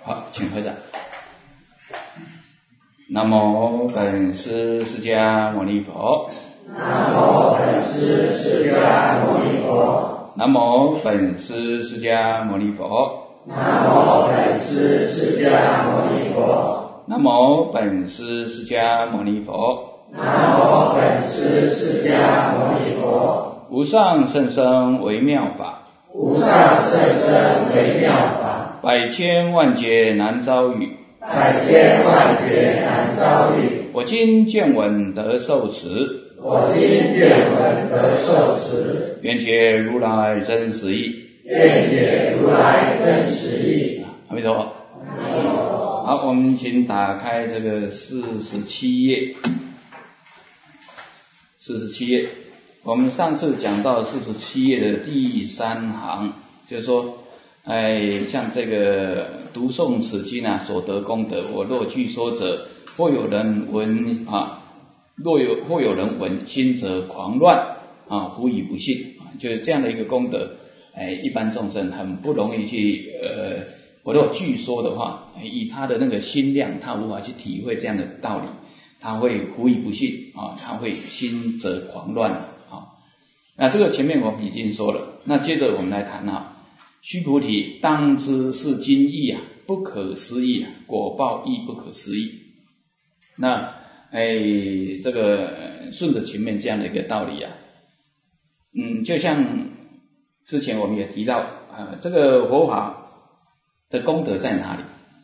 好，请合掌。南无本师释迦牟尼佛。 南无本师释迦牟尼佛。 南无本师释迦牟尼佛。 南无本师释迦牟尼佛。 南无本师释迦牟尼佛。 南无本师释迦牟尼佛。 无上甚深微妙法， 无上甚深微妙法， 百千万劫难遭遇， 百千万劫难遭遇。 我今见闻得受持， 我今见闻得受持， 愿解如来真实义。 愿解如来真实义。 阿弥陀佛。 阿弥陀佛。 好，我们请打开这个47页。47页，我们上次讲到47页的第3行，就是说，像这个读诵此经啊，所得功德，我若据说者，或有人闻或有人闻，心则狂乱啊，狐疑不信啊，就是这样的一个功德，一般众生很不容易去我若据说的话，以他的那个心量，他无法去体会这样的道理。他会狐疑不信啊，他会心则狂乱啊。那这个前面我们已经说了，那接着我们来谈啊，须菩提，当知是经义啊，不可思议啊，果报亦不可思议。那这个顺着前面这样的一个道理啊，就像之前我们也提到这个佛法的功德在哪里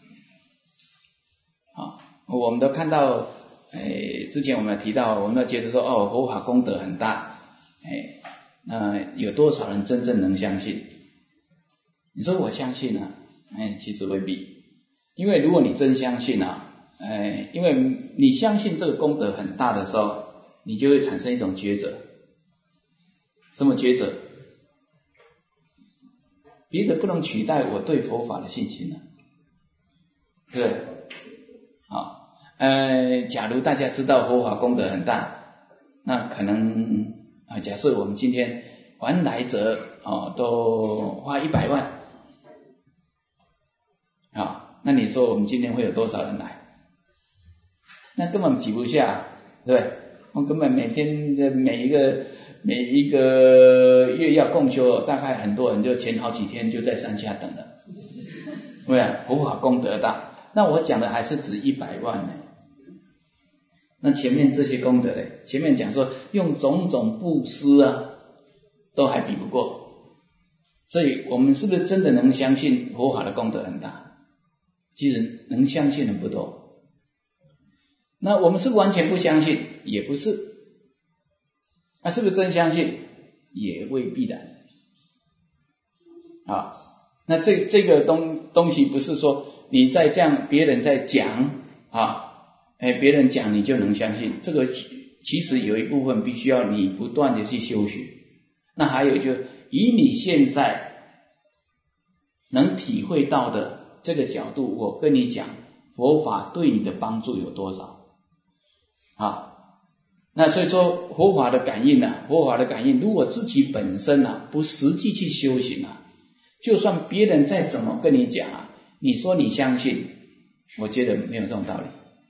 啊？我们都看到。之前我们提到，我们要觉得说，佛法功德很大，那有多少人真正能相信？你说我相信啊，其实未必，因为如果你真相信啊，因为你相信这个功德很大的时候，你就会产生一种抉择。什么抉择？别的不能取代我对佛法的信心啊，对不对？好。假如大家知道佛法功德很大，那可能假设我们今天凡来者都花100万那你说我们今天会有多少人来？那根本挤不下，对不对？我根本每天的每一个月要共修，大概很多人就前好几天就在山下等了，对啊，佛法功德大。那我讲的还是指100万呢。那前面这些功德呢？前面讲说用种种布施啊，都还比不过。所以我们是不是真的能相信佛法的功德很大？其实能相信的不多。那我们是完全不相信，也不是。那是不是真相信？也未必然。那这个东西不是说你在这样别人在讲别人讲你就能相信，这个其实有一部分必须要你不断的去修学。那还有就以你现在能体会到的这个角度，我跟你讲佛法对你的帮助有多少那所以说佛法的感应如果自己本身不实际去修行就算别人再怎么跟你讲你说你相信，我觉得没有这种道理，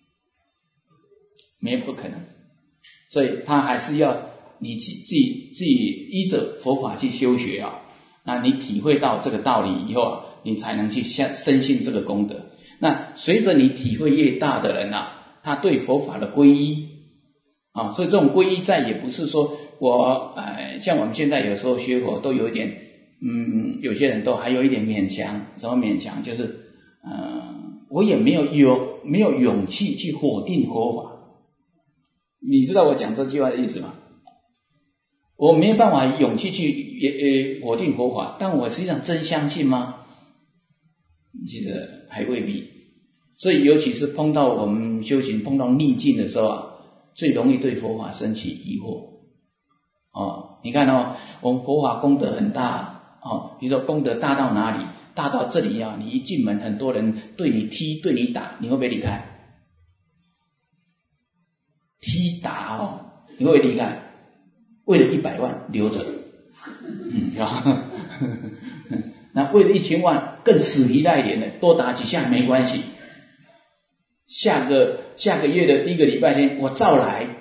没有不可能。所以他还是要你自己依着佛法去修学那你体会到这个道理以后你才能去深信这个功德。那随着你体会越大的人他对佛法的皈依所以这种皈依在也不是说我像我们现在有时候学佛都有一点有些人都还有一点勉强。什么勉强？就是我也没有勇气去否定佛法。你知道我讲这句话的意思吗？我没有办法勇气去否定佛法，但我实际上真相信吗？其实还未必。所以尤其是碰到我们修行碰到逆境的时候最容易对佛法生起疑惑你看我们佛法功德很大比如说功德大到哪里？大到这里你一进门很多人对你踢对你打，你会不会离开？踢打你会不会离开？为了100万留着那为了1000万更死皮赖脸的，多打几下没关系，下个月的第一个礼拜天我照来。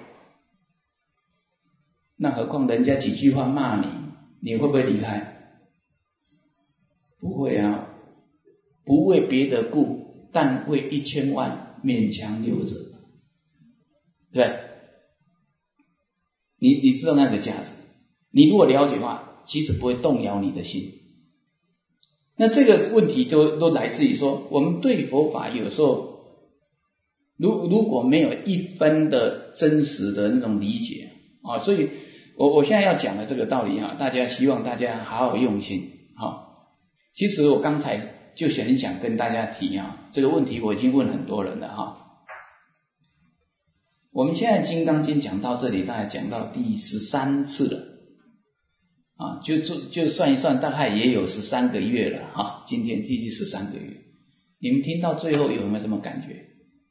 那何况人家几句话骂你，你会不会离开？不会啊，不为别的故，但为1000万勉强留着，对，你知道那个价值，你如果了解的话，其实不会动摇你的心。那这个问题都来自于说，我们对佛法有时候如果没有1分的真实的那种理解啊，所以我现在要讲的这个道理啊，希望大家好好用心啊。其实我刚才就很想跟大家提啊，这个问题我已经问很多人了哈。我们现在《金刚经》讲到这里，大概讲到第13次了啊，就算一算，大概也有13个月了哈。今天第13个月，你们听到最后有没有什么感觉？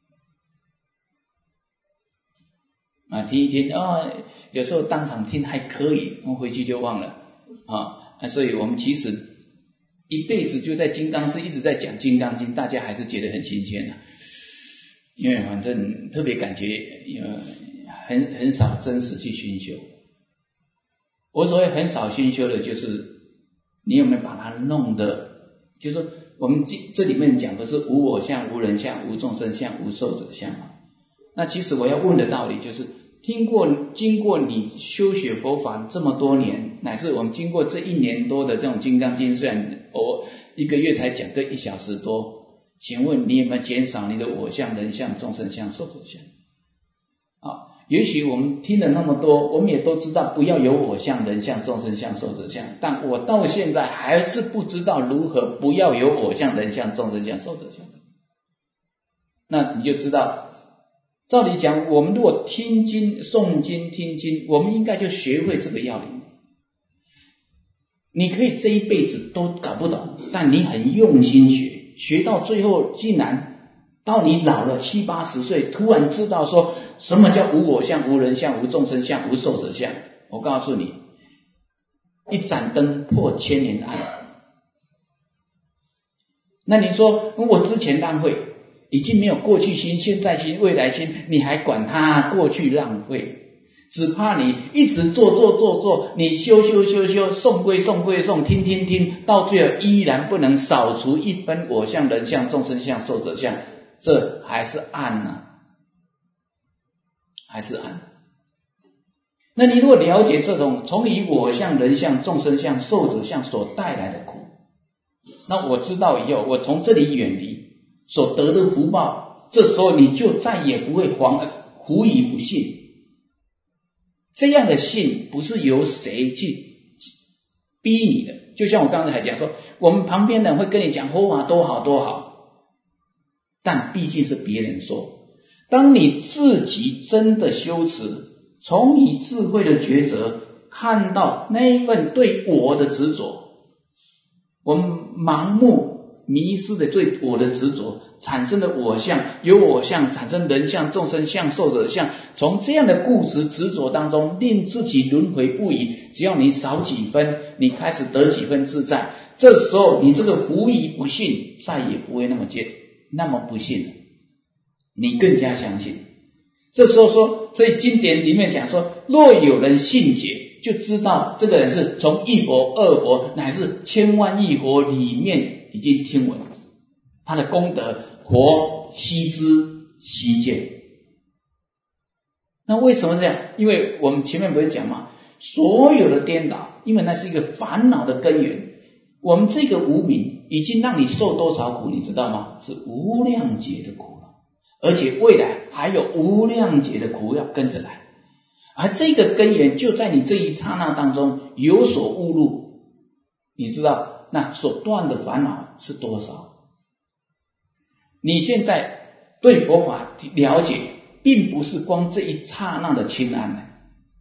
啊，听一听啊，有时候当场听还可以，我回去就忘了啊。所以我们其实一辈子就在金刚寺一直在讲《金刚经》，大家还是觉得很新鲜的，因为反正特别感觉很少真实去熏修。我所谓很少熏修的，就是你有没有把它弄得，就是说我们这里面讲的是无我相、无人相、无众生相、无寿者相嘛。那其实我要问的道理就是，经过你修学佛法这么多年，乃至我们经过这1年多的这种《金刚经》，虽然我1个月才讲个1小时多，请问你有没有减少你的我相、人相、众生相、寿者相？啊，也许我们听了那么多，我们也都知道不要有我相、人相、众生相、寿者相，但我到现在还是不知道如何不要有我相、人相、众生相、寿者相。那你就知道，照理讲，我们如果听经、诵经、听经，我们应该就学会这个要领。你可以这一辈子都搞不懂，但你很用心学到最后，竟然到你老了70、80岁，突然知道说什么叫无我相、无人相、无众生相、无寿者相。我告诉你，一盏灯破千年暗。那你说我之前浪费，已经没有过去心、现在心、未来心，你还管它过去浪费？只怕你一直做，你修，诵归听，到最后依然不能扫除1分我相、人相、众生相、寿者相，这还是暗啊，还是暗。那你如果了解这种从以我相、人相、众生相、寿者相所带来的苦，那我知道以后，我从这里远离所得的福报，这时候你就再也不会狐疑不信。这样的信不是由谁去逼你的，就像我刚才讲说，我们旁边人会跟你讲佛法多好多好，但毕竟是别人说。当你自己真的修持，从你智慧的抉择，看到那一份对我的执着，我们盲目迷失的对我的执着产生的我相，由我相产生人相、众生相、寿者相，从这样的固执执着当中令自己轮回不已。只要你少几分，你开始得几分自在，这时候你这个狐疑不信再也不会那么不信了，你更加相信。这时候说，所以经典里面讲说，若有人信解，就知道这个人是从一佛、二佛乃至千万亿佛里面已经听闻，他的功德佛悉知悉见。那为什么这样？因为我们前面不是讲嘛，所有的颠倒，因为那是一个烦恼的根源。我们这个无明已经让你受多少苦，你知道吗？是无量劫的苦了，而且未来还有无量劫的苦要跟着来。而这个根源就在你这一刹那当中有所误入，你知道那所断的烦恼是多少？你现在对佛法了解，并不是光这一刹那的清安，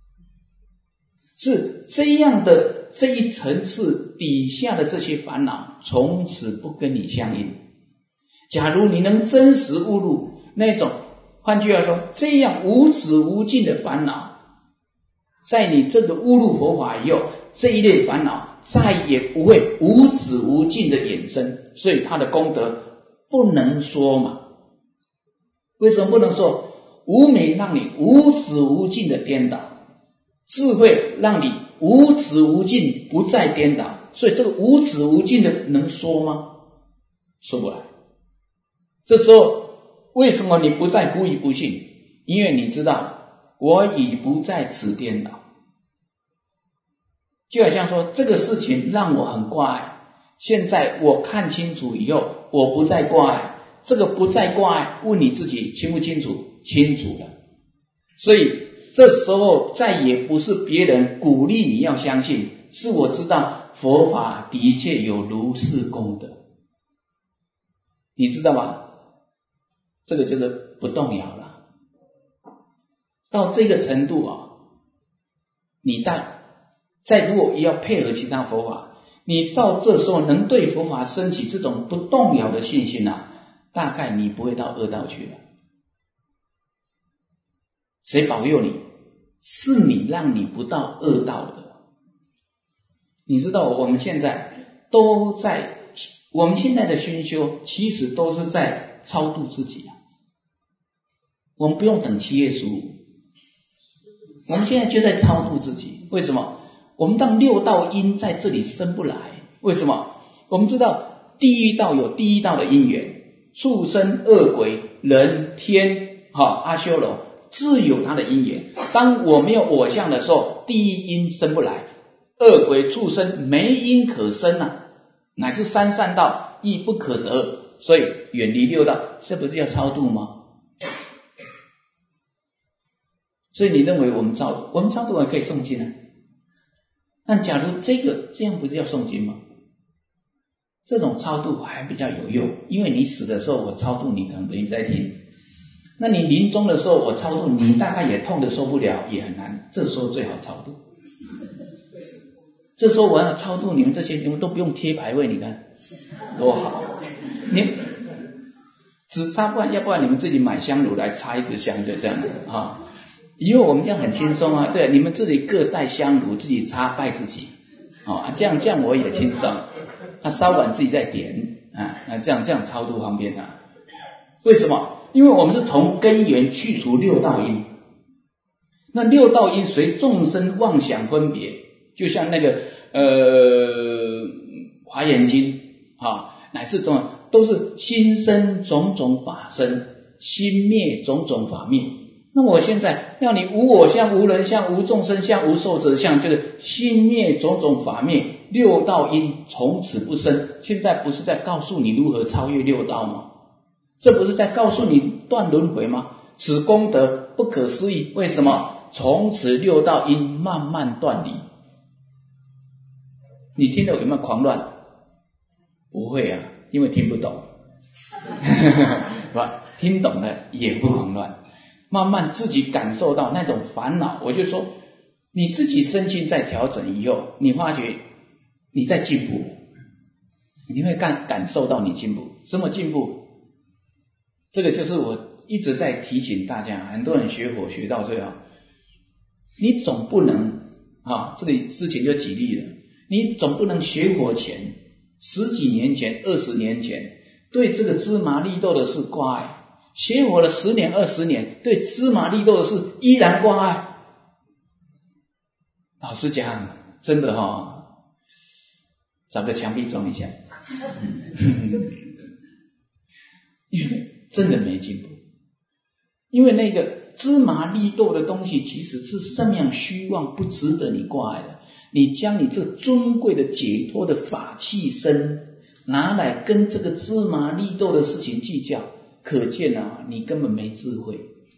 是这样的这一层次底下的这些烦恼从此不跟你相应。假如你能真实悟入那种，换句话说，这样无止无尽的烦恼，在你这个悟入佛法以后， 这一类烦恼再也不会无止无尽的衍生，所以他的功德不能说嘛。为什么不能说？无明让你无止无尽的颠倒，智慧让你无止无尽不再颠倒，所以这个无止无尽的能说吗？说不来。这时候为什么你不再故意不信？因为你知道我已不在此颠倒。就好像说这个事情让我很挂碍，现在我看清楚以后我不再挂碍，这个不再挂碍问你自己清不清楚？清楚了。所以这时候再也不是别人鼓励你要相信，是我知道佛法的确有如是功德，你知道吗？这个就是不动摇了。到这个程度啊，你再如果要配合其他佛法，你照这时候能对佛法升起这种不动摇的信心啊，大概你不会到恶道去了。谁保佑你？是你让你不到恶道的。你知道我们现在的熏修其实都是在超度自己啊。我们不用等7月15，我们现在就在超度自己。为什么？我们让六道因在这里生不来。为什么？我们知道地狱道有地狱道的因缘，畜生、恶鬼、人、天、阿修罗自有它的因缘。当我没有我相的时候，地狱因生不来，恶鬼畜生没因可生啊，乃至三善道亦不可得。所以远离六道，这不是要超度吗？所以你认为我们超度还可以诵经啊？但假如这样不是要诵经吗？这种超度还比较有用，因为你死的时候我超度你可能没在听，那你临终的时候我超度你大概也痛得受不了，也很难，这时候最好超度。这时候我要超度你们这些，你们都不用贴牌位，你看多好。你只插不然，要不然你们自己买香炉来插一支香，就这样啊。以后我们这样很轻松啊，对，你们自己各带香炉，自己插拜自己，这样我也轻松。烧完自己再点啊，这样超度方便啊。为什么？因为我们是从根源去除六道因，那六道因随众生妄想分别，就像那个华严经乃是都是心生种种法生，心灭种种法灭。那我现在要你无我相、无人相、无众生相、无寿者相，就是心灭种种法灭，六道因从此不生。现在不是在告诉你如何超越六道吗？这不是在告诉你断轮回吗？此功德不可思议。为什么？从此六道因慢慢断离。你听了有没有狂乱？不会啊，因为听不懂。是吧？听懂了也不狂乱。慢慢自己感受到那种烦恼，我就说你自己身心在调整以后，你发觉你在进步，你会感受到你进步。什么进步？这个就是我一直在提醒大家，很多人学佛学到最后，你总不能这个之前就举例了，你总不能学佛前10几年前、20年前对这个芝麻绿豆的事挂碍，学佛了10年、20年，对芝麻绿豆的事依然挂碍。老实讲，真的找个墙壁装一下，因为真的没进步。因为那个芝麻绿豆的东西其实是这么样虚妄，不值得你挂碍的。你将你这尊贵的解脱的法器身拿来跟这个芝麻绿豆的事情计较，可见你根本没智慧。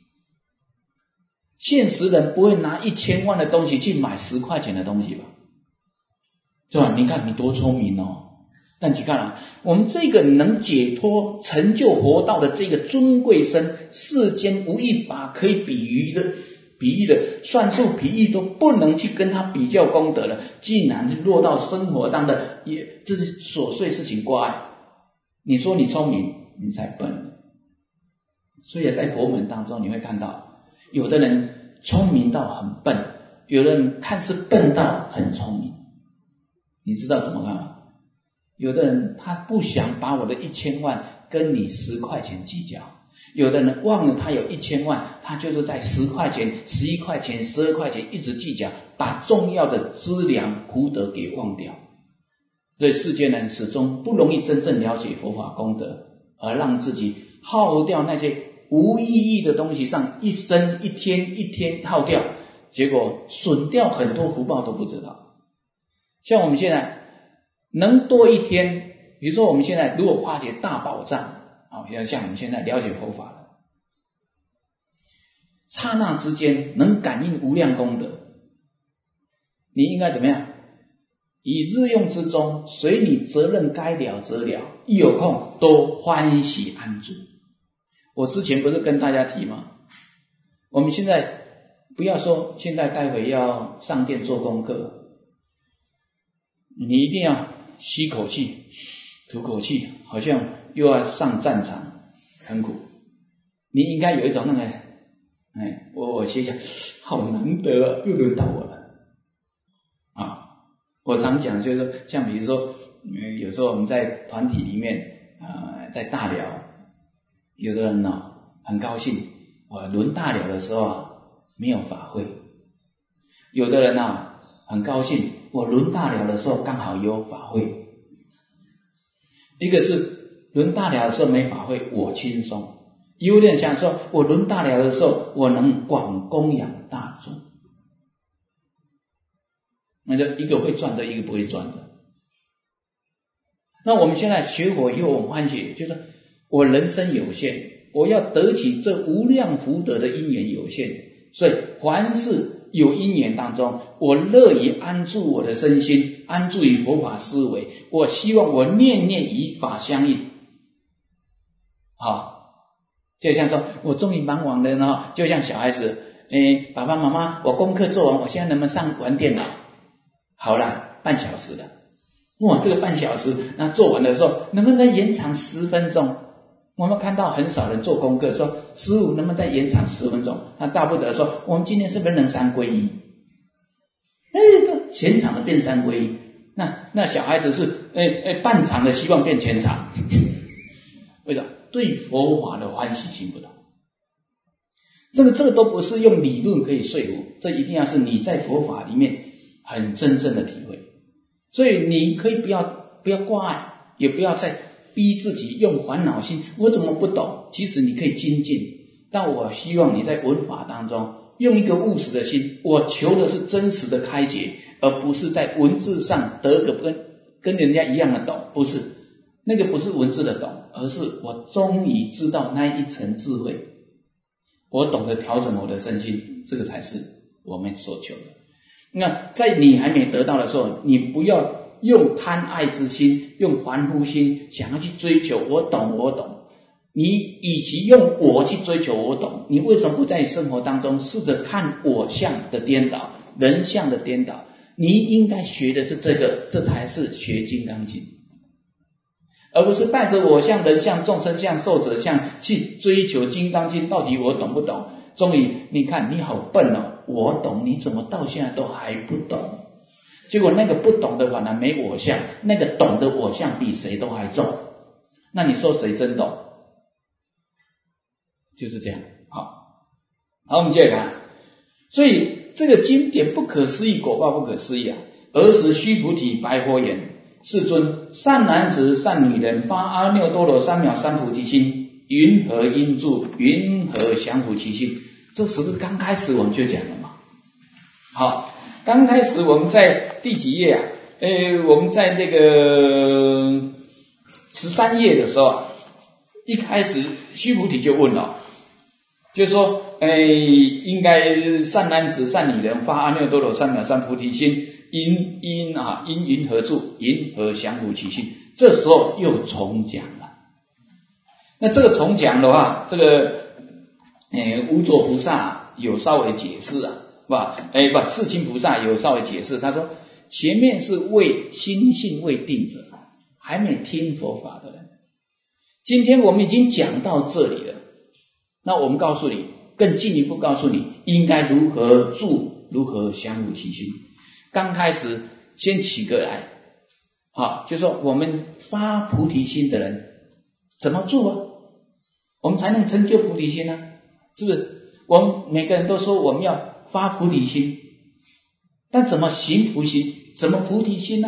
现实人不会拿1000万的东西去买10块钱的东西吧？是吧？你看你多聪明哦！但你看我们这个能解脱成就佛道的这个尊贵身，世间无一法可以比喻的，算术比喻都不能去跟他比较功德了，竟然落到生活当中的这是琐碎事情挂碍。你说你聪明，你才笨。所以在佛门当中你会看到，有的人聪明到很笨，有的人看似笨到很聪明。 你知道怎么看吗？有的人他不想把我的1000万跟你10块钱计较，有的人忘了他有1000万，他就是在10块钱、11块钱、12块钱一直计较，把重要的资粮福德给忘掉。所以世间人始终不容易真正了解佛法功德，而让自己耗掉那些无意义的东西上一生一天一天耗掉，结果损掉很多福报都不知道。像我们现在能多一天，比如说我们现在如果化解大宝藏像我们现在了解佛法了，刹那之间能感应无量功德，你应该怎么样？以日用之中，随你责任该了则了，一有空都欢喜安住。我之前不是跟大家提吗？我们现在不要说现在待会要上殿做功课，你一定要吸口气吐口气，好像又要上战场，很苦。你应该有一种那个我写想好难得啊，又轮到我了我常讲就是说，像比如说有时候我们在团体里面在大寮，有的人很高兴轮大寮的时候没有法会，有的人很高兴我轮大寮的时候刚好有法会。一个是轮大寮的时候没法会我轻松，有点像说我轮大寮的时候我能广供养大众，那就一个会赚的，一个不会赚的。那我们现在学佛以后，我们欢喜就是我人生有限，我要得起这无量福德的因缘有限，所以凡是有因缘当中，我乐于安住我的身心，安住于佛法思维，我希望我念念与法相应。就像说我终于忙完了就像小孩子爸爸妈妈我功课做完，我现在能不能玩电脑？好了，半小时了。哇，这个半小时那做完的时候能不能再延长10分钟？我们看到很少人做功课说师父能不能再延长10分钟，他大不得说我们今天是不是能3皈依？全场的变3皈依，那小孩子是半场的希望变全场为什么？对佛法的欢喜心不同。这个都不是用理论可以说服，这一定要是你在佛法里面很真正的体会。所以你可以不要挂碍，也不要再逼自己用烦恼心，我怎么不懂？其实你可以精进，但我希望你在文法当中用一个务实的心，我求的是真实的开解，而不是在文字上得个跟人家一样的懂，不是那个不是文字的懂，而是我终于知道那一层智慧，我懂得调整我的身心，这个才是我们所求的。那在你还没得到的时候，你不要用贪爱之心，用凡夫心想要去追求我懂，你与其用我去追求我懂，你为什么不在生活当中试着看我相的颠倒，人相的颠倒？你应该学的是这个，这才是学金刚经，而不是带着我相、人相、众生相、寿者相去追求金刚经到底我懂不懂。终于你看你好笨我懂，你怎么到现在都还不懂？结果那个不懂的反而没我相，那个懂的我相比谁都还重，那你说谁真懂？就是这样。好，我们接着看。所以这个经典不可思议，果报不可思议儿时须菩提白佛言：世尊，善男子善女人发阿耨多罗三藐三菩提心，云何应住？云何降伏其心？这是不是刚开始我们就讲了嘛？好，刚开始我们在第几页我们在这个13页的时候一开始须菩提就问了，就是说应该善男子善女人发阿耨多罗三藐三菩提心，因云何住？云何降伏其心？这时候又重讲了。那这个重讲的话，这个无着菩萨有稍微解释世亲菩萨有稍微解释，他说前面是为心性未定者，还没听佛法的人，今天我们已经讲到这里了，那我们告诉你，更进一步告诉你应该如何住，如何降伏其心。刚开始先起个来， 好，就是说我们发菩提心的人怎么做啊？我们才能成就菩提心呢？是不是？我们每个人都说我们要发菩提心，但怎么行菩提？怎么菩提心呢？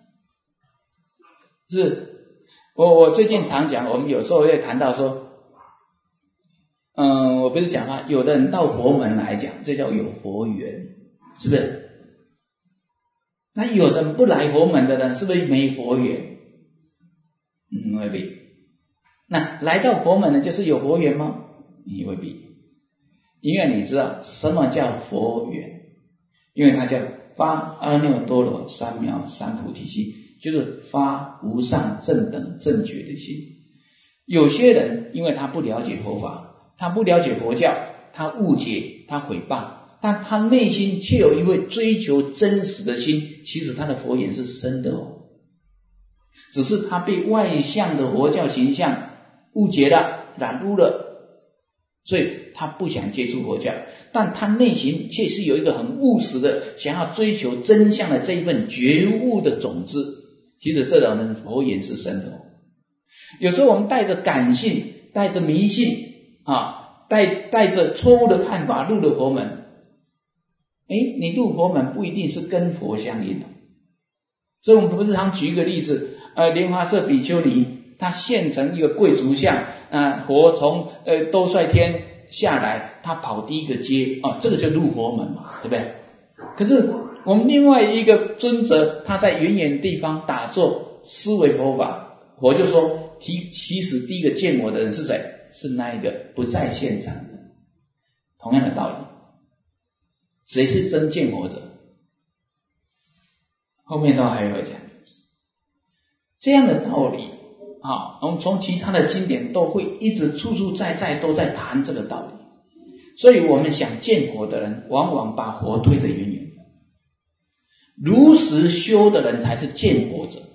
是我最近常讲，我们有时候会谈到说，我不是讲话，有的人到佛门来讲，这叫有佛缘，是不是？那有的不来佛门的人，是不是没佛缘？未必。那来到佛门的就是有佛缘吗？也未必。因为你知道什么叫佛缘？因为它叫发阿耨多罗三藐三菩提心，就是发无上正等正觉的心。有些人因为他不了解佛法，他不了解佛教，他误解，他毁谤，但他内心却有一位追求真实的心，其实他的佛缘是深的哦，只是他被外向的佛教形象误解了，染污了，所以他不想接触佛教，但他内心却是有一个很务实的想要追求真相的这一份觉悟的种子，其实这种人佛缘是深的哦。有时候我们带着感性，带着迷信带着错误的看法入了佛门，你入佛门不一定是跟佛相应的。所以我们不是常举一个例子，莲花色比丘尼他现成一个贵族像，佛从兜率天下来，他跑第一个阶，这个就入佛门嘛，对不对？可是我们另外一个尊者，他在远远地方打坐思维佛法，佛就说其实第一个见我的人是谁？是那一个不在现场的。同样的道理，谁是真见我者？后面都还会讲这样的道理。我们从其他的经典都会一直处处在都在谈这个道理。所以我们想见佛的人，往往把佛推得远远的，如实修的人才是见佛者。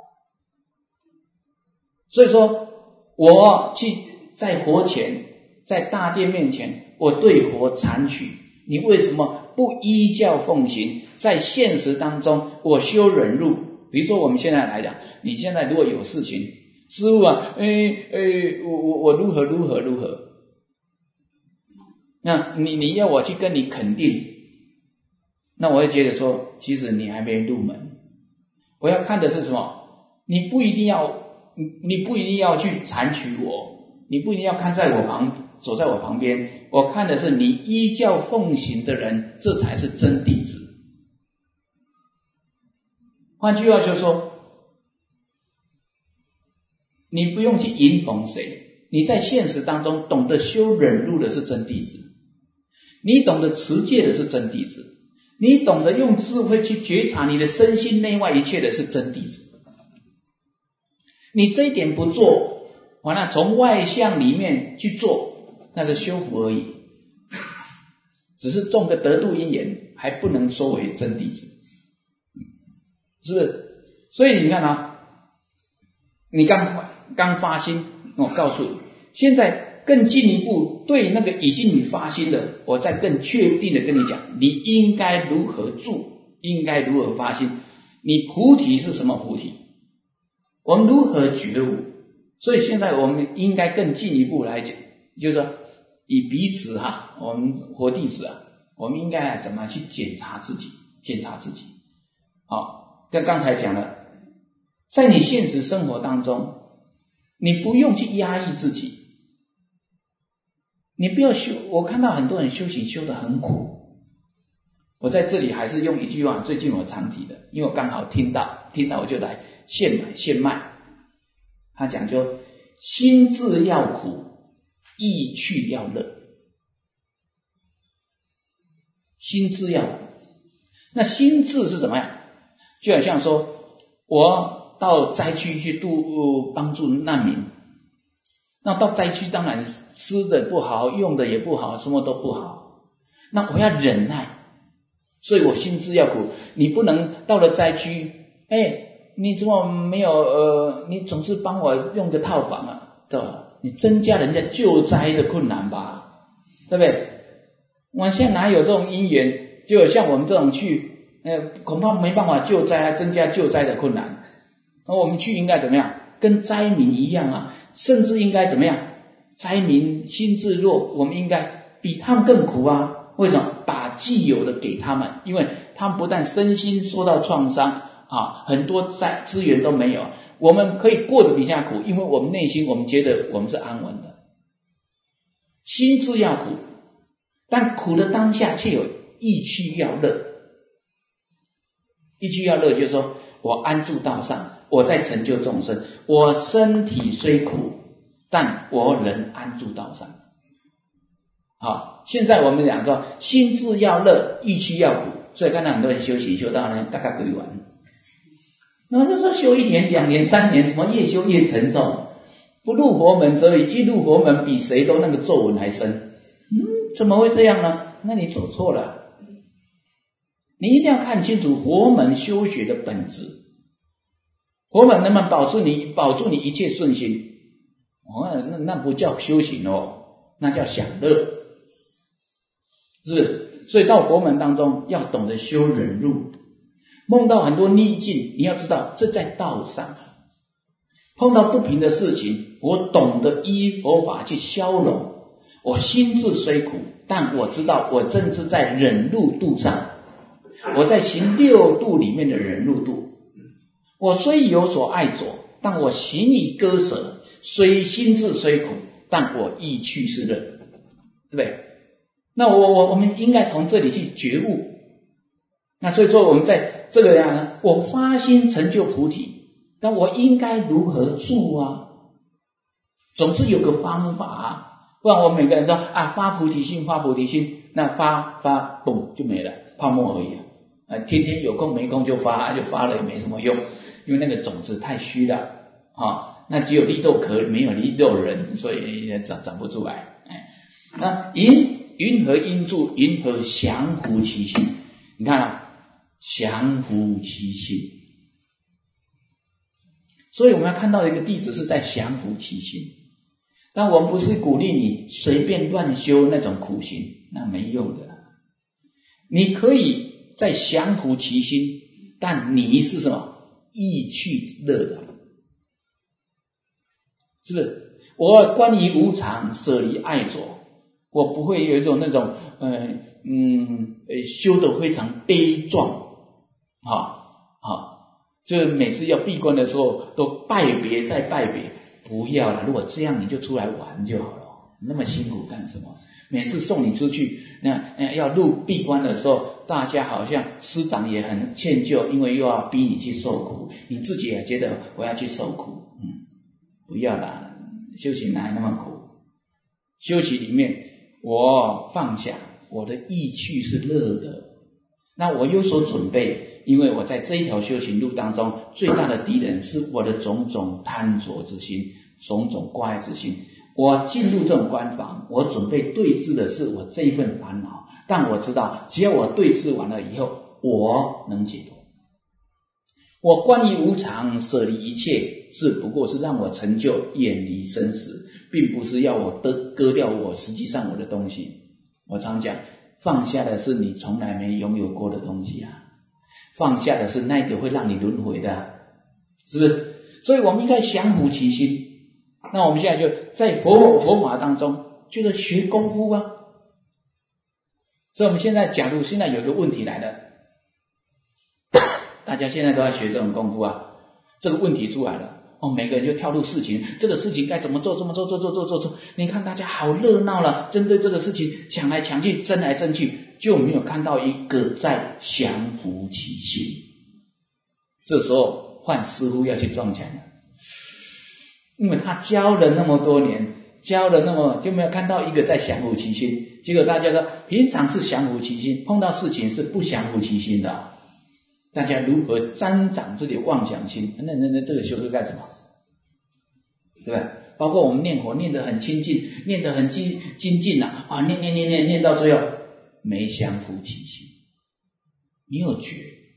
所以说我去在佛前，在大殿面前，我对佛忏许，你为什么不依教奉行？在现实当中我修忍辱，比如说我们现在来讲，你现在如果有事情，师父我如何，那你要我去跟你肯定，那我会觉得说，其实你还没入门。我要看的是什么？你不一定要去忏许我，你不一定要看走在我旁边，我看的是你依教奉行的人，这才是真弟子。换句话就是说，你不用去迎逢谁，你在现实当中懂得修忍辱的是真弟子，你懂得持戒的是真弟子，你懂得用智慧去觉察你的身心内外一切的是真弟子。你这一点不做，完了从外相里面去做，那是修福而已，只是种个得度因缘，还不能说为真弟子，是不是？所以你看你刚发心，我告诉你，现在更进一步对那个已经你发心的，我再更确定的跟你讲，你应该如何住，应该如何发心，你菩提是什么菩提，我们如何觉悟。所以现在我们应该更进一步来讲，就是说以彼此我们佛弟子我们应该怎么去检查自己。跟刚才讲了，在你现实生活当中，你不用去压抑自己，你不要修。我看到很多人修行修得很苦，我在这里还是用一句话，最近我常提的，因为我刚好听到我就来现买现卖。他讲说，心智要苦，意趣要乐。心智要苦，那心智是怎么样？就好像说我到灾区去帮助难民，那到灾区当然吃的不好，用的也不好，什么都不好，那我要忍耐，所以我心智要苦。你不能到了灾区，你怎么没有你总是帮我用个套房对吧？你增加人家救灾的困难吧，对不对？我现在哪有这种因缘？就像我们这种去恐怕没办法救灾，还增加救灾的困难。 那我们去应该怎么样？跟灾民一样啊，甚至应该怎么样？灾民心智弱，我们应该比他们更苦啊。为什么？把既有的给他们，因为他们不但身心受到创伤啊，很多资源都没有，我们可以过得比较苦，因为我们内心我们觉得我们是安稳的。心智要苦，但苦的当下却有意趣要乐。意趣要乐就是说我安住道上，我在成就众生，我身体虽苦，但我仍安住道上。好，现在我们讲说心智要乐，意趣要苦，所以看到很多人修行修到呢大概鬼完，那么就说修1年、2年、3年，怎么越修越沉重？不入佛门则已，一入佛门比谁都那个皱纹还深。怎么会这样呢？那你走错了。你一定要看清楚佛门修学的本质。佛门能不能保住你一切顺心？那不叫修行哦，那叫享乐，是不是？所以到佛门当中要懂得修忍辱，梦到很多逆境，你要知道这在道上。碰到不平的事情，我懂得依佛法去消融，我心智虽苦，但我知道我正是在忍辱度上，我在行6度里面的忍辱度。我虽有所爱着，但我行以割舍，虽心智虽苦，但我意趣是乐，对不对？那我们应该从这里去觉悟。那所以说我们在这个呢，我发心成就菩提，但我应该如何住啊？总是有个方法啊，不然我们每个人都发菩提心，发菩提心，那发嘣就没了，泡沫而已啊！天天有空没空就发了也没什么用，因为那个种子太虚了啊，那只有绿豆壳没有绿豆仁，所以长不出来。那云何因住？云何降伏其心？你看啊，降伏其心。所以我们要看到一个弟子是在降伏其心，但我们不是鼓励你随便乱修那种苦行，那没用的。你可以在降伏其心，但你是什么？意趣乐的，是不是？我关于无常，舍离爱着，我不会有一种那种修得非常悲壮就是每次要闭关的时候都拜别再拜别，不要了。如果这样你就出来玩就好了，那么辛苦干什么？每次送你出去，那要入闭关的时候，大家好像师长也很歉疚，因为又要逼你去受苦，你自己也觉得我要去受苦，不要啦，修行哪有那么苦？修行里面我放下，我的意趣是乐的，那我有所准备。因为我在这一条修行路当中，最大的敌人是我的种种贪着之心，种种挂碍之心。我进入这种关房，我准备对治的是我这一份烦恼，但我知道只要我对治完了以后，我能解脱。我关于无常，舍离一切，只不过是让我成就远离生死，并不是要我割掉我实际上我的东西。我常讲，放下的是你从来没拥有过的东西啊，放下的是那个会让你轮回的，是不是？所以我们应该降伏其心。那我们现在就在佛法当中就得学功夫啊。所以我们现在假如现在有一个问题来了，大家现在都在学这种功夫啊，这个问题出来了，每个人就跳入事情，这个事情该怎么做，你看大家好热闹了，针对这个事情抢来抢去，争来争去，就没有看到一个在降伏其心。这时候换师父要去撞墙了，因为他教了那么多年，教了那么就没有看到一个在降伏其心。结果大家说平常是降伏其心，碰到事情是不降伏其心的。大家如何沾长自己的妄想心？那这个修是干什么？对吧？包括我们念佛念得很清净，念得很精进念到最后没降伏其心，没有觉，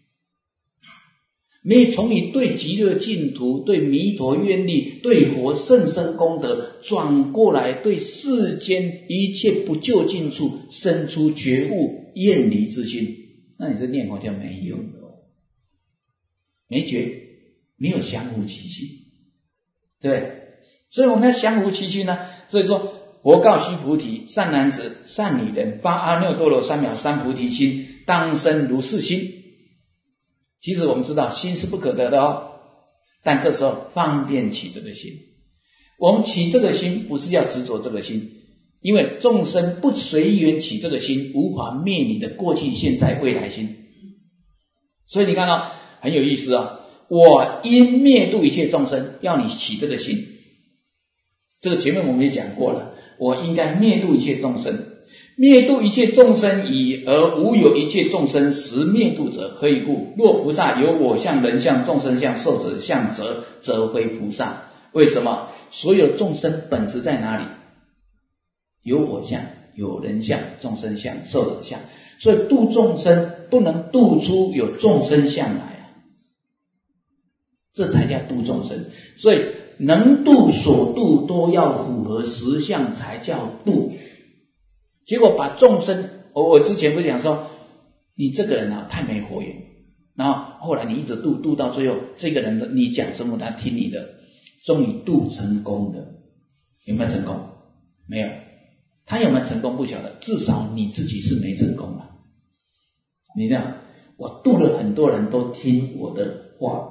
没有从你对极乐净土、对弥陀愿力、对佛甚深功德转过来，对世间一切不究竟处生出觉悟厌离之心，那你这念佛就没用了，没觉。 没有相互期许，对不对？所以我们要相互期许呢。所以说佛告须菩提，善男子善女人，发阿耨多罗三藐三菩提心，当生如是心。其实我们知道心是不可得的哦，但这时候方便起这个心。我们起这个心不是要执着这个心，因为众生不随缘起这个心，无法灭你的过去现在未来心。所以你看到很有意思啊，我因灭度一切众生，要你起这个心。这个前面我们也讲过了，我应该灭度一切众生，灭度一切众生已而无有一切众生实灭度者，何以故？若菩萨有我相、人相、众生相、寿者相则非菩萨。为什么？所有众生本质在哪里？有我相、有人相、众生相、寿者相。所以度众生不能度出有众生相来啊，这才叫度众生。所以能度所度都要符合实相才叫度。结果把众生，我之前不是讲说，你这个人啊太没佛缘，然后后来你一直度到最后，这个人你讲什么他听你的，终于度成功了。有没有成功？没有。他有没有成功不晓得，至少你自己是没成功了。你看我度了很多人都听我的话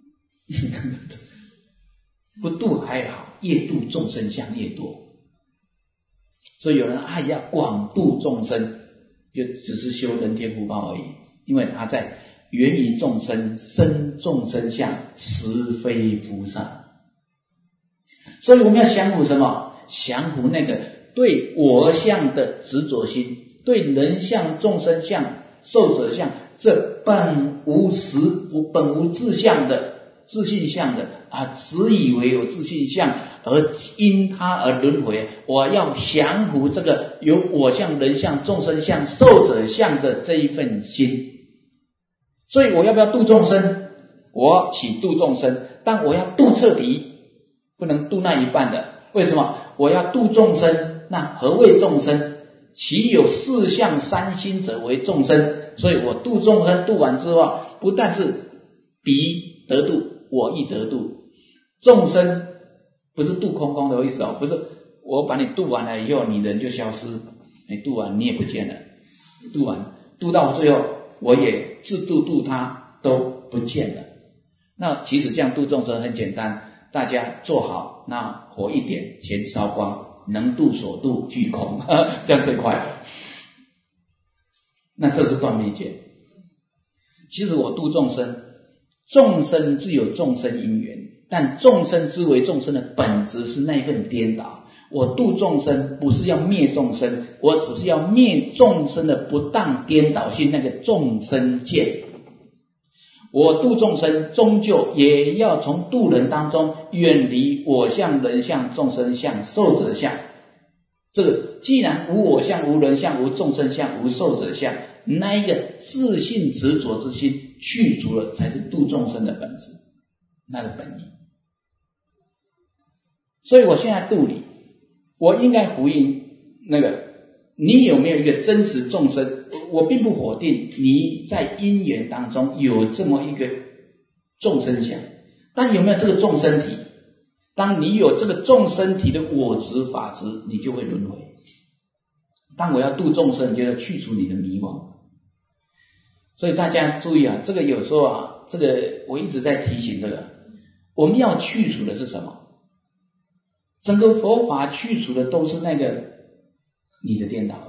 不度还好，越度众生相越多。所以有人要广度众生，就只是修人天福报而已，因为他在缘于众生生众生相，实非菩萨。所以我们要降伏什么？降伏那个对我相的执着心，对人相、众生相、寿者相，这本无自相的自性相的只以为有自性相，而因他而轮回。我要降伏这个有我相、人相、众生相、寿者相的这一份心。所以我要不要度众生？我起度众生，但我要度彻底，不能度那一半的。为什么？我要度众生，那何谓众生？其有四相三心者为众生。所以我度众生度完之后，不但是彼得度，我亦得度。众生不是度空空的意思不是我把你度完了以后你人就消失，你度完你也不见了，度到最后我也自度他都不见了。那其实这样度众生很简单，大家做好，那火一点全烧光，能度所度俱空这样最快了。那这是断灭见。其实我度众生，众生自有众生因缘，但众生之为众生的本质是那份颠倒。我度众生不是要灭众生，我只是要灭众生的不当颠倒性，那个众生见。我度众生终究也要从度人当中远离我相、人相、众生相、寿者相。这个既然无我相、无人相、无众生相、无寿者相，那一个自性执着之心去除了，才是度众生的本质，那的本意。所以我现在度你，我应该回应那个你有没有一个真实众生。我并不否定你在因缘当中有这么一个众生相，但有没有这个众生体？当你有这个众生体的我执法执，你就会轮回。当我要度众生，就要去除你的迷惘。所以大家注意这个有时候这个我一直在提醒这个，我们要去除的是什么？整个佛法去除的都是那个你的颠倒。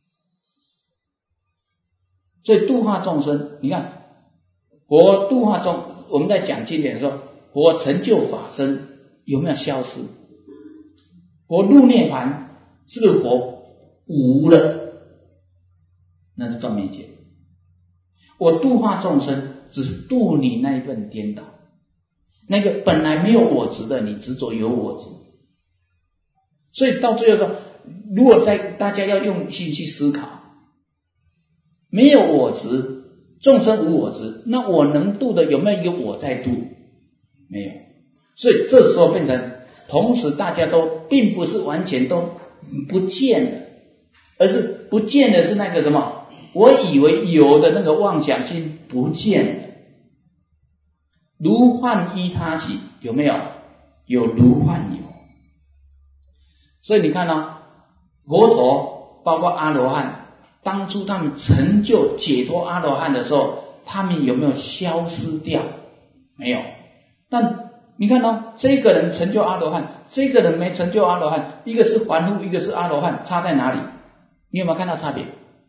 所以度化众生，你看佛度化我们在讲经典的时候，佛成就法身有没有消失？佛入涅槃是不是佛无了？那是断灭见。我度化众生只是度你那一份颠倒，那个本来没有我执的，你执着有我执。所以到最后说，如果大家要用心去思考，没有我执，众生无我执，那我能度的有没有一个我在度？没有。所以这时候变成同时大家都并不是完全都不见了，而是不见的是那个什么，我以为有的那个妄想心不见了。 如幻依他起，有没有？有如幻有。所以你看佛陀包括阿罗汉，当初他们成就解脱阿罗汉的时候，他们有没有消失掉？没有。但你看这个人成就阿罗汉，这个人没成就阿罗汉，一个是凡夫，一个是阿罗汉，差在哪里？你有没有看到差别？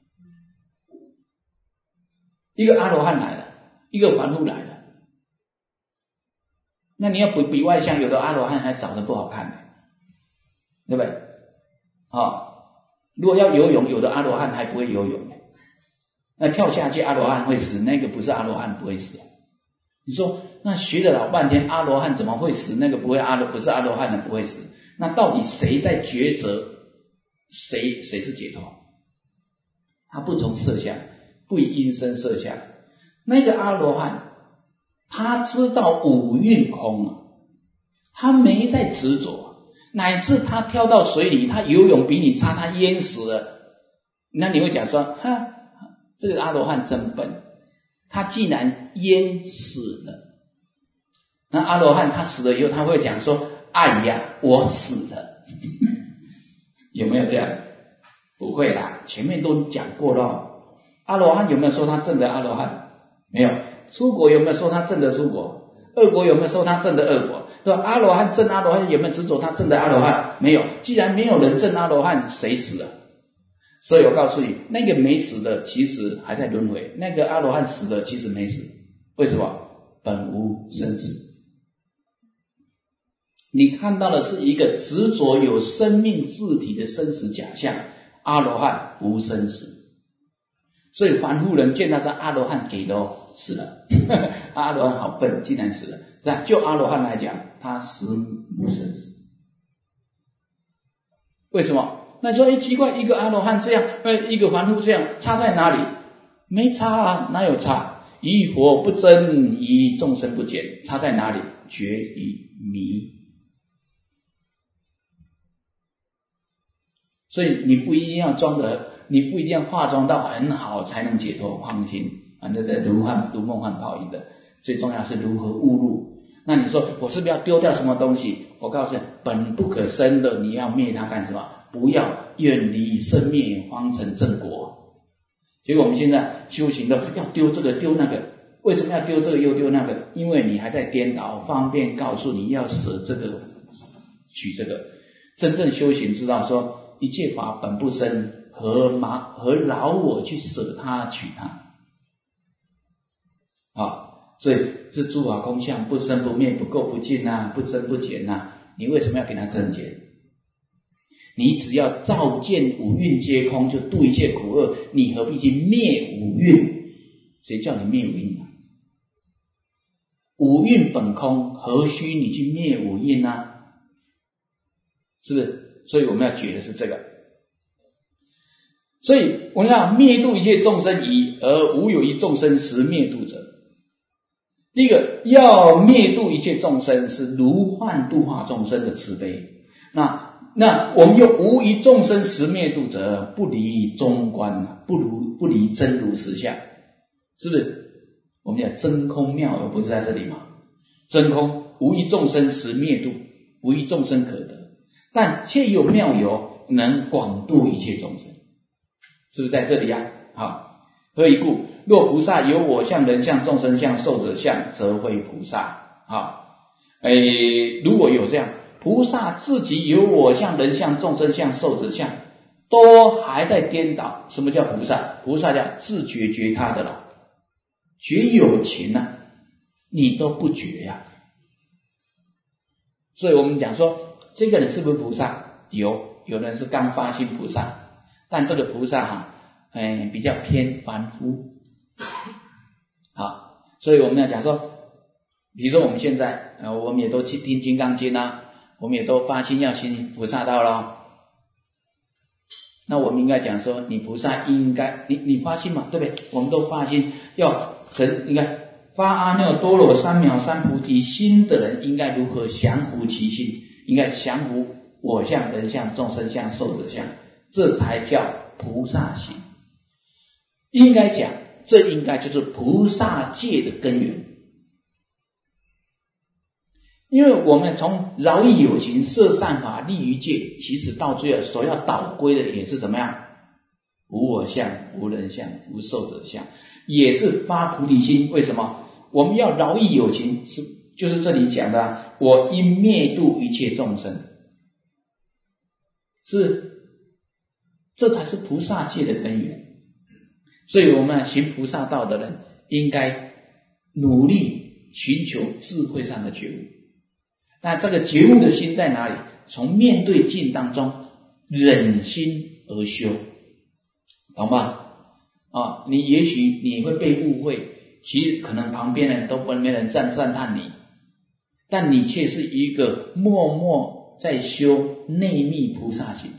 一个阿罗汉来了，一个凡夫来了。那你要比外相，有的阿罗汉还长得不好看，对不对？如果要游泳，有的阿罗汉还不会游泳，那跳下去阿罗汉会死，那个不是阿罗汉不会死。你说那学了老半天阿罗汉怎么会死？那个不是阿罗汉的不会死。那到底谁在抉择谁是解脱？他不从色相，不以因生色相。那个阿罗汉他知道五蕴空，他没在执着，乃至他跳到水里，他游泳比你差，他淹死了。那你会讲说这个阿罗汉真笨，他既然淹死了，那阿罗汉他死了以后，他会讲说哎呀我死了有没有这样？不会啦，前面都讲过了。阿罗汉有没有说他证的阿罗汉？没有。出国有没有说他证的出国？恶国有没有说他证的恶国？对吧？阿罗汉证阿罗汉，有没有执着他证的阿罗汉？没有。既然没有人证阿罗汉，谁死了？所以我告诉你，那个没死的其实还在轮回，那个阿罗汉死的其实没死。为什么？本无生死。你看到的是一个执着有生命自体的生死假象，阿罗汉无生死。所以凡夫人见到是阿罗汉给的死了阿罗汉好笨，竟然死了。那就阿罗汉来讲，他死无生死。为什么？那你说奇怪，一个阿罗汉这样，一个凡夫这样，差在哪里？没差啊，哪有差？以火不增，以众生不减，差在哪里？觉与迷。所以你不一定要你不一定要化妆到很好才能解脱，放心，反正在如梦幻泡影的，最重要是如何悟入。那你说我是不是要丢掉什么东西？我告诉你，本不可生的，你要灭它干什么？不要远离生灭，方成正果。结果我们现在修行的要丢这个丢那个，为什么要丢这个又丢那个？因为你还在颠倒，方便告诉你要舍这个取这个。真正修行知道说一切法本不生，何劳我去舍它取它？所以这诸法空相，不生不灭，不垢不净不增不减你为什么要给它增减？你只要照见五蕴皆空，就度一切苦厄，你何必去灭五蕴？谁叫你灭五蕴五蕴本空，何须你去灭五蕴是不是？所以我们要觉的是这个。所以我们要灭度一切众生疑，而无有一众生实灭度者。第一个要灭度一切众生，是如幻度化众生的慈悲。那我们又无一众生实灭度者，不离中观，不离真如实相，是不是？我们讲真空妙有，不是在这里吗？真空无一众生实灭度，无一众生可得，但却有妙有，能广度一切众生，是不是在这里好，何以故？若菩萨有我相、人相、众生相、寿者相，则非菩萨。如果有这样，菩萨自己有我相、人相、众生相、寿者相，都还在颠倒。什么叫菩萨？菩萨叫自觉觉他的了，觉有情你都不觉所以我们讲说，这个人是不是菩萨？有人是刚发心菩萨，但这个菩萨比较偏凡夫。所以我们要讲说，比如说我们现在我们也都去听金刚经我们也都发心要行菩萨道了。那我们应该讲说，你菩萨应该你发心嘛，对不对？我们都发心要你看发阿耨多罗三藐三菩提心的人，应该如何降伏其心？应该降伏我相、人相、众生相、寿者相，这才叫菩萨行。应该讲，这应该就是菩萨戒的根源。 因为我们从饶益有情、摄善法、利于戒，其实到最后所要导归的也是怎么样？无我相、无人相、无受者相，也是发菩提心。为什么？我们要饶益有情，就是这里讲的我应灭度一切众生，这才是菩萨戒的根源。所以我们行菩萨道的人应该努力寻求智慧上的觉悟。那这个觉悟的心在哪里？从面对境当中忍心而修，懂吧？你也许你会被误会，其实可能旁边人都没人赞叹你，但你却是一个默默在修内密菩萨行。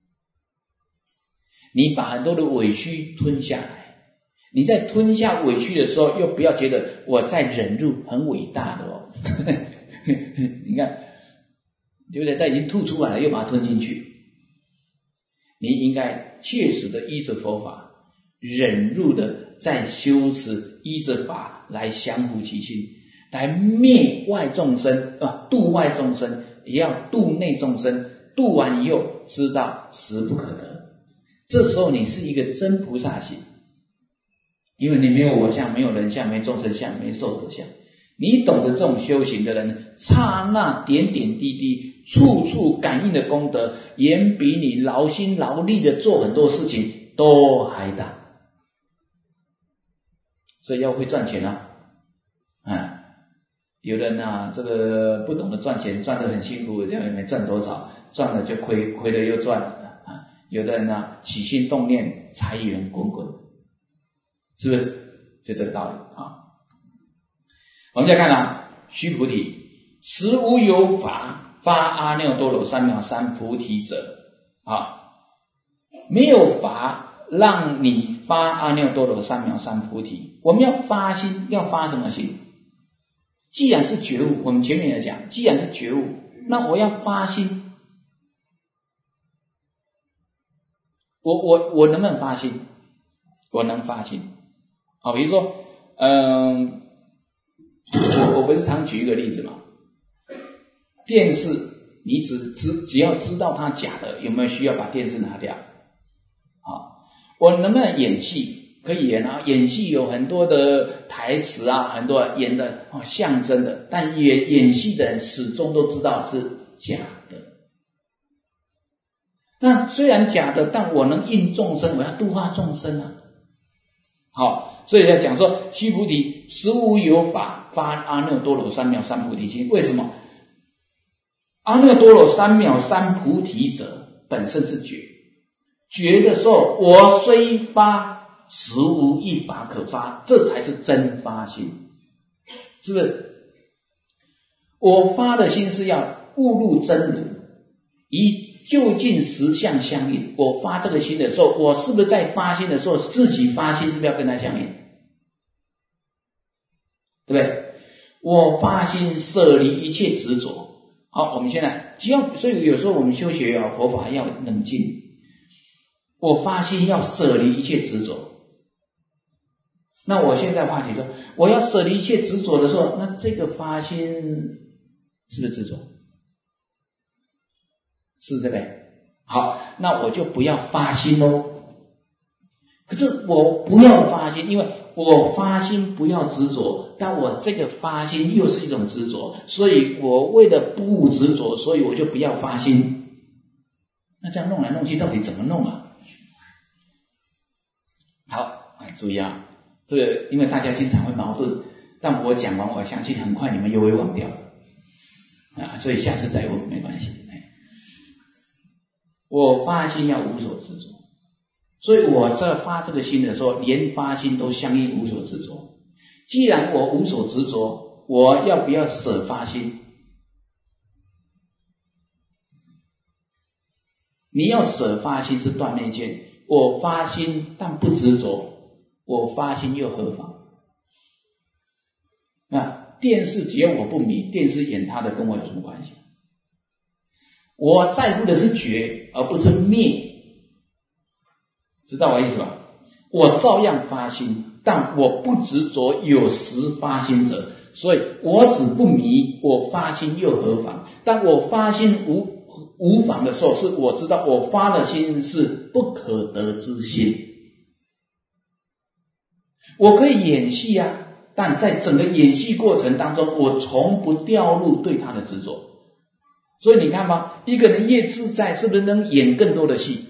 你把很多的委屈吞下来，你在吞下委屈的时候，又不要觉得我在忍辱很伟大的哦。你看，对不对？他已经吐出来了，又把它吞进去。你应该切实的依着佛法，忍辱的在修持，依着法来降伏其心，来灭外众生度外众生，也要度内众生。度完以后，知道实不可得。这时候你是一个真菩萨行，因为你没有我相，没有人相，没众生相，没寿者相。你懂得这种修行的人，刹那点点滴滴，处处感应的功德，远比你劳心劳力的做很多事情都还大。所以要会赚钱有人这个不懂得赚钱，赚得很辛苦，也没赚多少，赚了就亏，亏了又赚。有的人起心动念，财源滚滚，是不是？就这个道理我们再看须菩提，实无有法发阿耨多罗三藐三菩提者没有法让你发阿耨多罗三藐三菩提。我们要发心，要发什么心？既然是觉悟，我们前面也讲，既然是觉悟，那我要发心。我能不能发心？我能发心。比如说我不是常举一个例子嘛，电视你只要知道它假的，有没有需要把电视拿掉？我能不能演戏？可以演演戏有很多的台词很多演的象征的，但演戏的人始终都知道是假的。那虽然假的，但我能应众生，我要度化众生所以要讲说，须菩提，实无有法发阿耨多罗三藐三菩提心。为什么？阿耨多罗三藐三菩提者本身是觉，觉的时候，我虽发，实无一法可发，这才是真发心，是不是？我发的心是要悟入真如，以就近实相相应。我发这个心的时候，我是不是在发心的时候，自己发心是不是要跟它相应？对不对？我发心舍离一切执着。好，我们现在所以有时候我们修学佛法要冷静。我发心要舍离一切执着。那我现在话题说，我要舍离一切执着的时候，那这个发心是不是执着？是对不对？好，那我就不要发心咯。可是我不要发心，因为我发心不要执着，但我这个发心又是一种执着，所以我为了不执着，所以我就不要发心。那这样弄来弄去，到底怎么弄好，注意这个因为大家经常会矛盾，但我讲完，我相信很快你们又会忘掉所以下次再问没关系。我发心要无所执着，所以我在发这个心的时候，连发心都相应无所执着。既然我无所执着，我要不要舍发心？你要舍发心是断内见，我发心但不执着，我发心又何妨？电视只要我不迷，电视演它的跟我有什么关系？我在乎的是觉，而不是灭，知道我意思吧？我照样发心，但我不执着有时发心者， 所以我只不迷，我发心又何妨？当我发心无妨的时候，是我知道我发的心是不可得之心。我可以演戏啊，但在整个演戏过程当中，我从不掉入对他的执着。所以你看吧，一个人越自在，是不是能演更多的戏？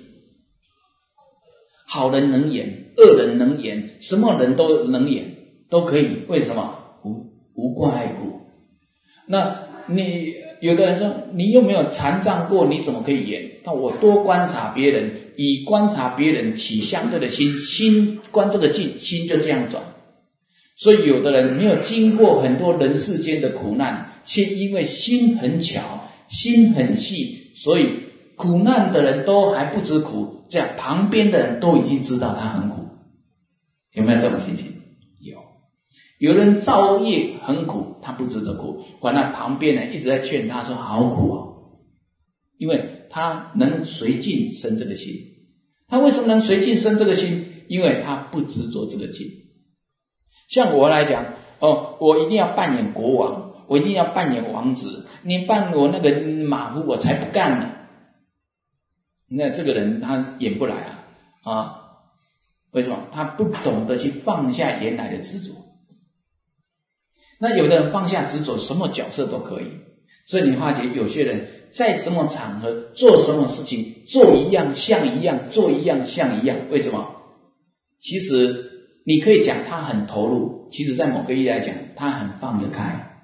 好人能演，恶人能演，什么人都能演，都可以。为什么？无挂碍故。那你有的人说，你又没有残障过，你怎么可以演？那我多观察别人，以观察别人起相对的心，心观这个境，心就这样转。所以有的人没有经过很多人世间的苦难，却因为心很巧，心很细，所以苦难的人都还不知苦，这样旁边的人都已经知道他很苦。有没有这种情形？有人造业很苦，他不知得苦，反而旁边人一直在劝他说好苦哦，因为他能随境生这个心。他为什么能随境生这个心？因为他不执着这个境。像我来讲我一定要扮演国王，我一定要扮演王子，你扮我那个马夫，我才不干呢。那这个人他演不来啊，为什么？他不懂得去放下原来的执着。那有的人放下执着，什么角色都可以。所以你发觉有些人在什么场合做什么事情，做一样像一样，做一样像一样。为什么？其实你可以讲他很投入，其实在某个意义来讲，他很放得开，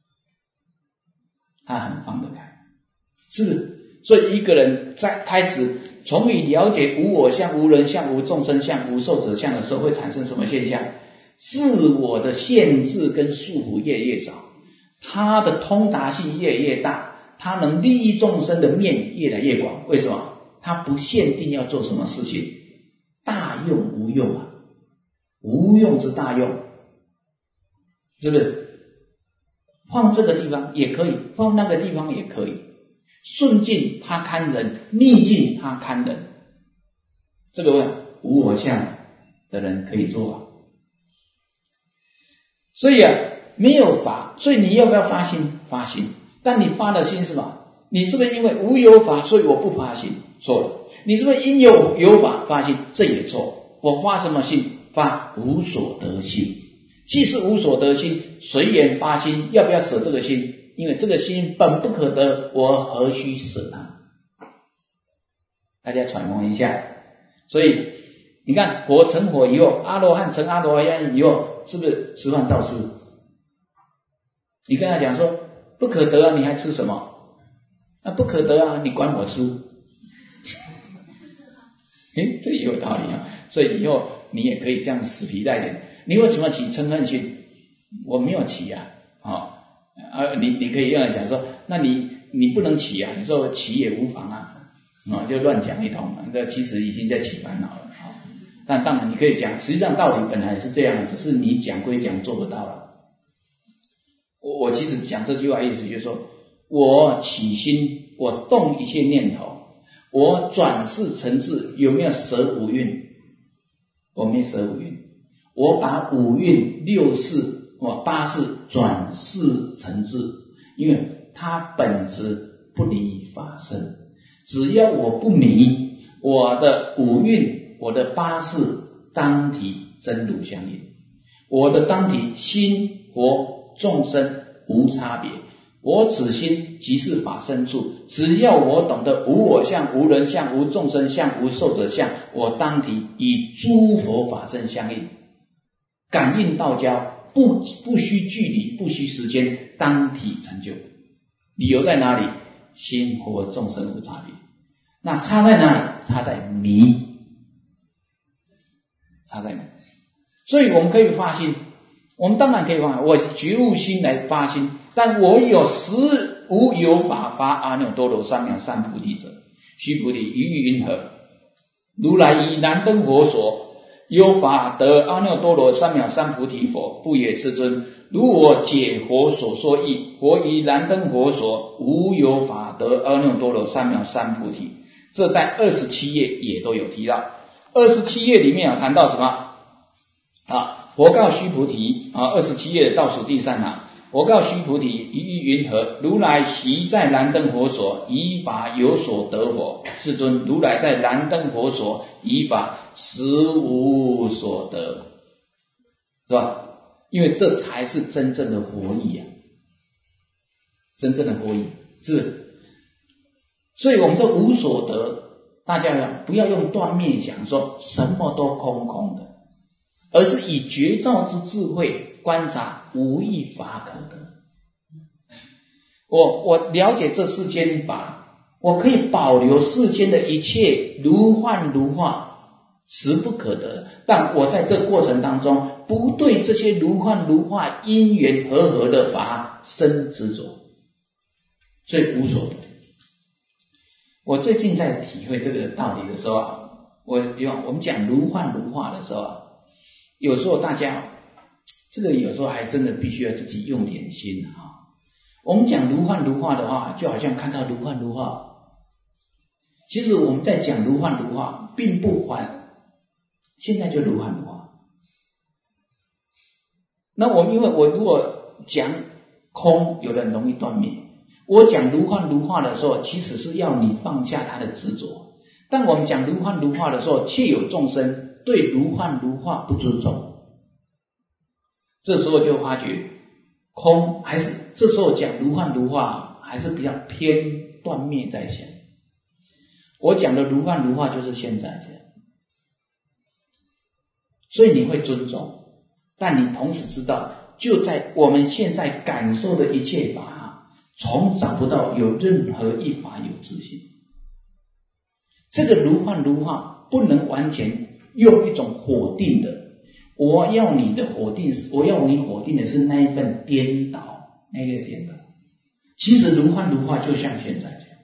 他很放得开，是不是？所以一个人在开始从你了解无我相、无人相、无众生相、无寿者相的时候，会产生什么现象？自我的限制跟束缚越来越少，他的通达性越来越大，他能利益众生的面越来越广。为什么？他不限定要做什么事情，大用无用啊，无用之大用，是不是？放这个地方也可以，放那个地方也可以，顺境他堪人，逆境他堪人。这个无我相的人可以做啊。所以没有法，所以你要不要发心？发心。但你发的心是什么？你是不是因为无有法，所以我不发心？错了。你是不是因有法发心？这也错。我发什么心？发无所得心。既是无所得心，随缘发心，要不要舍这个心？因为这个心本不可得，我何须舍它？大家揣摩一下。所以你看，佛成佛以后，阿罗汉成阿罗汉以后，是不是吃饭照吃？你跟他讲说不可得啊，你还吃什么？不可得啊，你管我吃。这也有道理啊。所以以后你也可以这样死皮赖脸。你为什么起嗔恨心？我没有起你可以这样讲说，那你不能起啊，你说起也无妨就乱讲一通，这其实已经在起烦恼了但当然你可以讲，实际上道理本来是这样，只是你讲归讲，做不到了。我其实讲这句话意思就是说，我起心，我动一切念头，我转世成智，有没有舍五蕴？我没舍五蕴，我把五蕴六世八世转世成智，因为它本质不离法身。只要我不迷，我的五蕴，我的八世当体真如相应，我的当体心佛众生无差别，我此心即是法身处。只要我懂得无我相、无人相、无众生相、无寿者相，我当体与诸佛法身相应，感应道交，不需距离，不需时间，当体成就。理由在哪里？心佛众生无差别。那差在哪里？差在迷，差在迷。所以我们可以发心，我们当然可以发，我觉悟心来发心，但我有实无有法发阿耨多罗三藐三菩提者，须菩提，于意云何？如来以燃灯佛所有法得阿耨多罗三藐三菩提否？不也，世尊。如我解佛所说义，佛以燃灯佛所无有法得阿耨多罗三藐三菩提。这在27页也都有提到。27页里面谈到什么佛告须菩提27页的倒数第3行，佛告须菩提，一意云何？如来昔在燃灯佛所，以法有所得否？世尊，如来在燃灯佛所，以法实无所得，是吧？因为这才是真正的佛意啊，真正的佛意是。所以我们说无所得，大家不要用断灭讲说什么都空空的，而是以觉照之智慧观察无一法可得。我了解这世间法，我可以保留世间的一切如幻如化，实不可得，但我在这过程当中不对这些如幻如化因缘和合的法生执着，所以无所得。我最近在体会这个道理的时候啊，我们讲如幻如化的时候啊，有时候大家这个有时候还真的必须要自己用点心啊。我们讲如幻如化的话，就好像看到如幻如化，其实我们在讲如幻如化并不还现在就如幻如化。那因为我如果讲空，有的人容易断灭，我讲如幻如化的时候，其实是要你放下他的执着。但我们讲如幻如化的时候，却有众生对如幻如化不尊重，这时候就发觉空还是这时候讲如幻如化还是比较偏断灭在先。我讲的如幻如化就是现在这样，所以你会尊重，但你同时知道，就在我们现在感受的一切法，从找不到有任何一法有自性。这个如幻如化不能完全用一种否定的，我要你否定的是那一份颠倒，那个颠倒。其实如幻如化就像现在这样，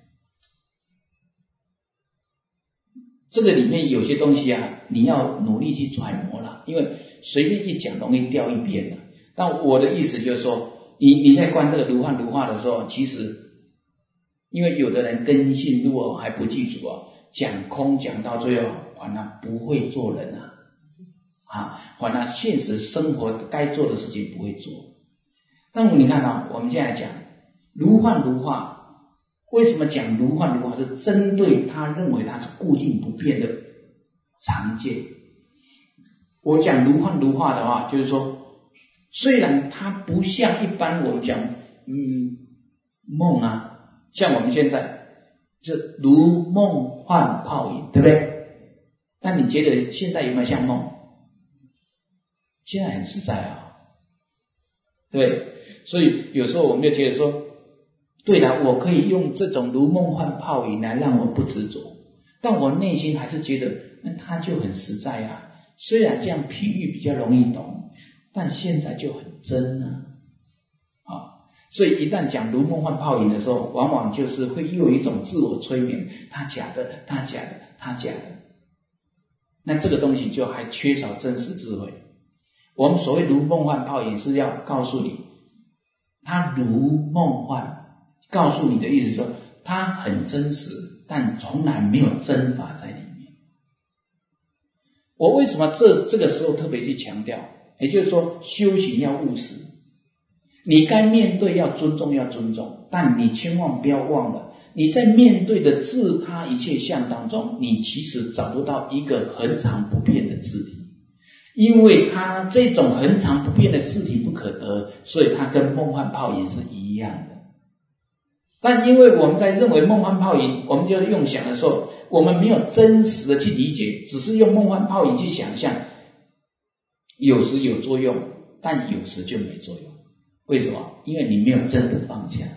这个里面有些东西啊，你要努力去揣摩了，因为随便一讲容易掉一边了。但我的意思就是说，你在观这个如幻如化的时候，其实因为有的人根性如果还不记住啊，讲空讲到最后，反而不会做人反而现实生活该做的事情不会做。但你看我们现在讲如幻如化，为什么讲如幻如化？是针对他认为它是固定不变的常见。我讲如幻如化的话，就是说，虽然它不像一般我们讲梦啊，像我们现在就如梦幻泡影，对不对？但你觉得现在有没有像梦？现在很实在啊，对，所以有时候我们就觉得说，对了，我可以用这种如梦幻泡影来让我不执着，但我内心还是觉得那它就很实在啊。虽然这样比喻比较容易懂，但现在就很真所以一旦讲如梦幻泡影的时候，往往就是会又有一种自我催眠，它假的，它假的，它假的。那这个东西就还缺少真实智慧。我们所谓如梦幻泡影是要告诉你，它如梦幻，告诉你的意思说它很真实，但从来没有真法在里面。我为什么这个时候特别去强调？也就是说，修行要务实，你该面对要尊重，但你千万不要忘了，你在面对的自他一切相当中，你其实找不到一个恒常不变的自体，因为它这种恒常不变的自体不可得，所以它跟梦幻泡影是一样的。但因为我们在认为梦幻泡影，我们就用想的时候，我们没有真实的去理解，只是用梦幻泡影去想象，有时有作用，但有时就没作用。为什么？因为你没有真的放下。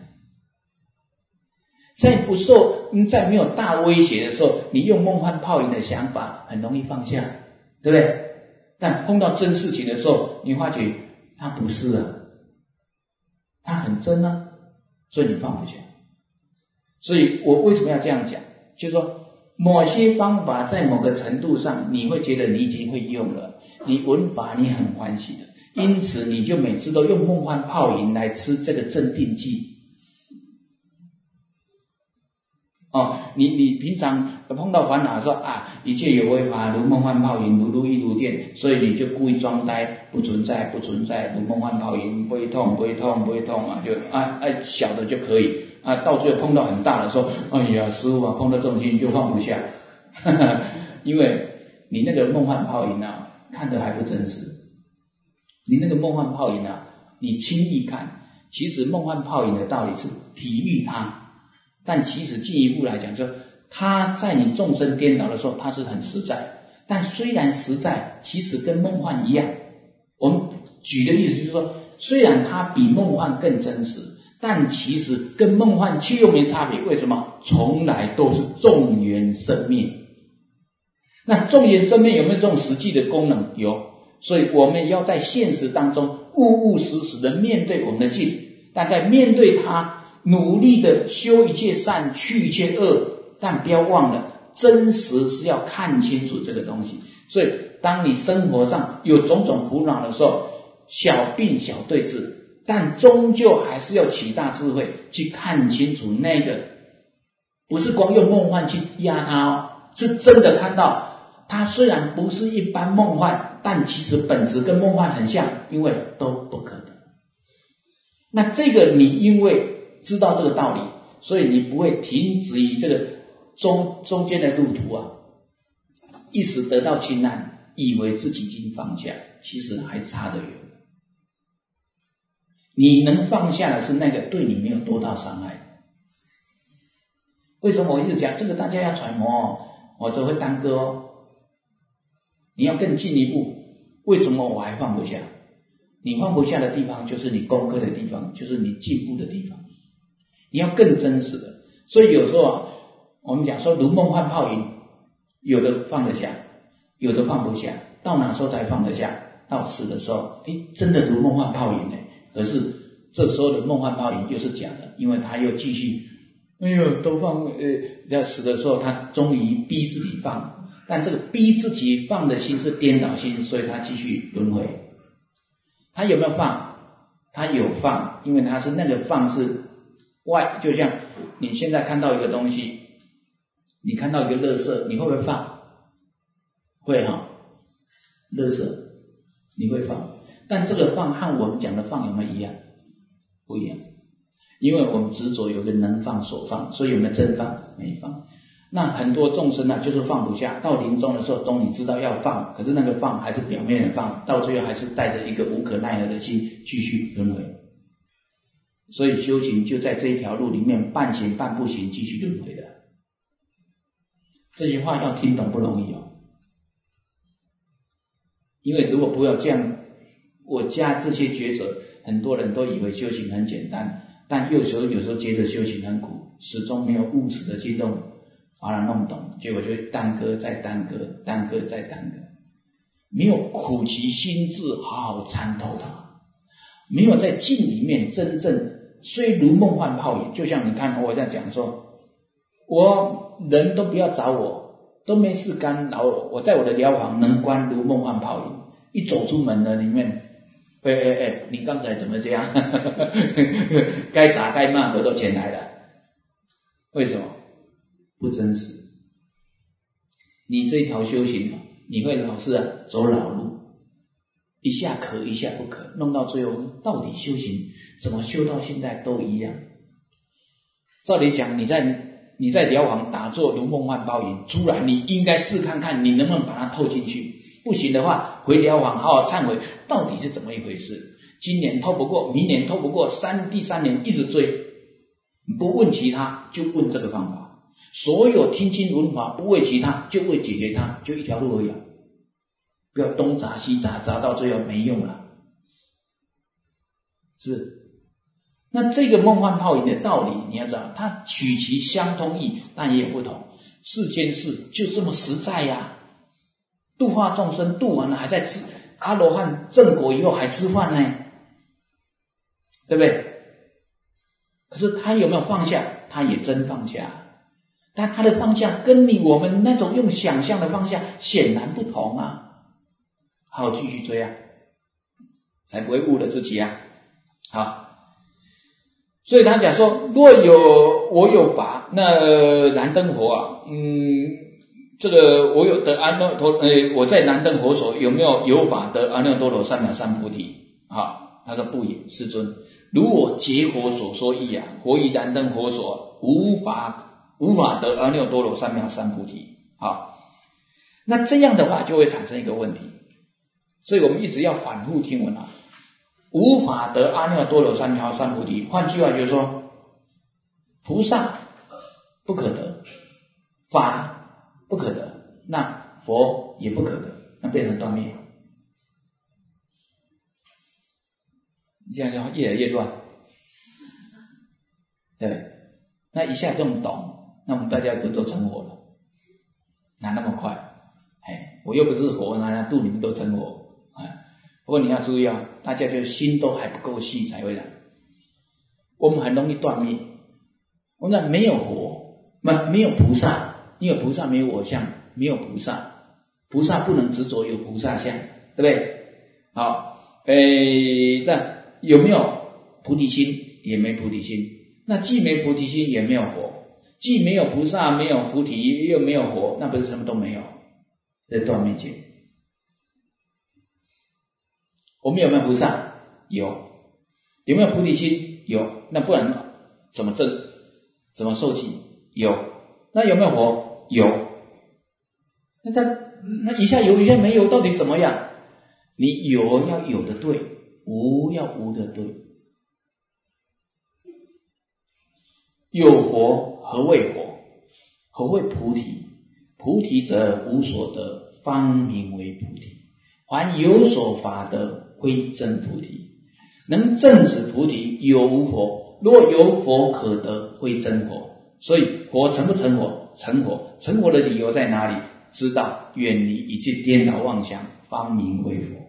在没有大威胁的时候，你用梦幻泡影的想法很容易放下，对不对？但碰到真事情的时候，你发觉它不是啊，它很真啊，所以你放不下。所以我为什么要这样讲？就是说，某些方法在某个程度上，你会觉得你已经会用了，你闻法你很欢喜的，因此你就每次都用梦幻泡影来吃这个镇定剂。 你平常碰到烦恼说啊，一切有为法，如梦幻泡影，如露亦如电，所以你就故意装呆，不存在，如梦幻泡影，不会痛啊，就小的就可以啊，到最后碰到很大的说，哎呀，师父啊，碰到重心就放不下，因为你那个梦幻泡影啊，看得还不真实，你那个梦幻泡影啊，你轻易看，其实梦幻泡影的道理是比喻它。但其实进一步来讲，就它在你众生颠倒的时候，它是很实在。但虽然实在，其实跟梦幻一样。我们举的例子就是说，虽然它比梦幻更真实，但其实跟梦幻却又没差别。为什么？从来都是众缘生灭。那众缘生灭有没有这种实际的功能？有。所以我们要在现实当中务实的面对我们的境，但在面对它努力的修一切善，去一切恶，但不要忘了，真实是要看清楚这个东西。所以当你生活上有种种苦恼的时候，小病小对治，但终究还是要起大智慧去看清楚那个，不是光用梦幻去压它是真的看到它虽然不是一般梦幻，但其实本质跟梦幻很像，因为都不可能。那这个你因为知道这个道理，所以你不会停止于这个中间的路途啊，一时得到轻安，以为自己已经放下，其实还差得远。你能放下的是那个对你没有多大伤害。为什么我一直讲这个大家要揣摩我这会耽搁哦。你要更进一步，为什么我还放不下？你放不下的地方就是你功课的地方，就是你进步的地方。你要更真实的，所以有时候啊，我们讲说如梦幻泡影，有的放得下，有的放不下，到哪时候才放得下？到死的时候，真的如梦幻泡影可是这时候的梦幻泡影又是假的，因为他又继续，都放，在死的时候他终于逼自己放，但这个逼自己放的心是颠倒心，所以他继续轮回。他有没有放？他有放，因为他是那个放是外，就像你现在看到一个东西，你看到一个垃圾，你会不会放？会垃圾你会放，但这个放和我们讲的放有没有一样？不一样，因为我们执着有个能放所放，所以有没有真放？没放。那很多众生就是放不下，到临终的时候，当你知道要放，可是那个放还是表面的放，到最后还是带着一个无可奈何的心继续轮回。所以修行就在这一条路里面，半行半不行，继续轮回的。这些话要听懂不容易因为如果不要这样，我加这些抉择，很多人都以为修行很简单，但有时候觉得修行很苦，始终没有务实的去弄把它弄懂，结果就耽搁再耽搁，耽搁再耽搁，没有苦其心志好好参透它，没有在境里面真正虽如梦幻泡影。就像你看我在讲说，我人都不要找我，都没事干扰我，我在我的疗房能观如梦幻泡影，一走出门了里面，你刚才怎么这样该打该骂我都前来了，为什么？不真实。你这条修行你会老是走老路，一下可一下不可，弄到最后到底修行怎么修到现在都一样。照理讲你在疗房打坐如梦幻泡影，出来你应该试看看你能不能把它透进去，不行的话回疗房好好忏悔，到底是怎么一回事。今年透不过，明年透不过，第三年一直追，不问其他就问这个方法。所有听经闻法不为其他，就为解决它，就一条路而已不要东砸西砸，砸到最后没用了，是。那这个梦幻泡影的道理你要知道，它取其相通义，但也有不同。世间事就这么实在度化众生度完了还在吃，阿罗汉正果以后还吃饭呢，对不对？可是他有没有放下？他也真放下，但他的放下跟我们那种用想象的放下显然不同好，继续追才不会误了自己好，所以他讲说，若有我有法， 那燃灯佛啊，这个我有得阿耨多，我在燃灯佛所有没有有法得阿耨多罗三藐三菩提？啊，他说不也，世尊。如我解佛所说义啊，佛于燃灯佛所无法得阿耨多罗三藐三菩提。好，那这样的话就会产生一个问题，所以我们一直要反复听闻啊，无法得阿耨多罗三藐三菩提。换句话就是说，菩萨不可得，法不可得，那佛也不可得，那变成断灭。这样就越来越乱，对，那一下这么懂，那我们大家都成佛了，哪那么快？我又不是佛，哪度你们都成佛？不过你要注意啊，大家就心都还不够细才会来。我们很容易断灭。我们没有佛，没有菩萨，因为菩萨没有我相，没有菩萨，菩萨不能执着有菩萨相，对不对？好，这样有没有菩提心？也没菩提心。那既没菩提心，也没有佛，既没有菩萨，没有菩提，又没有佛，那不是什么都没有，在断灭界。我们有没有菩萨？有。有没有菩提心？有。那不然怎么证？怎么受记？有。那有没有佛？有。那一下有一下没有，到底怎么样？你有要有的对，无要无的对。有佛，何谓佛？何谓菩提？菩提者无所得，方名为菩提。凡有所法得，非真菩提。能证此菩提，有无佛？若有佛可得，非真佛。所以佛成不成佛？成佛。成佛的理由在哪里？知道远离一切颠倒妄想，方名为佛。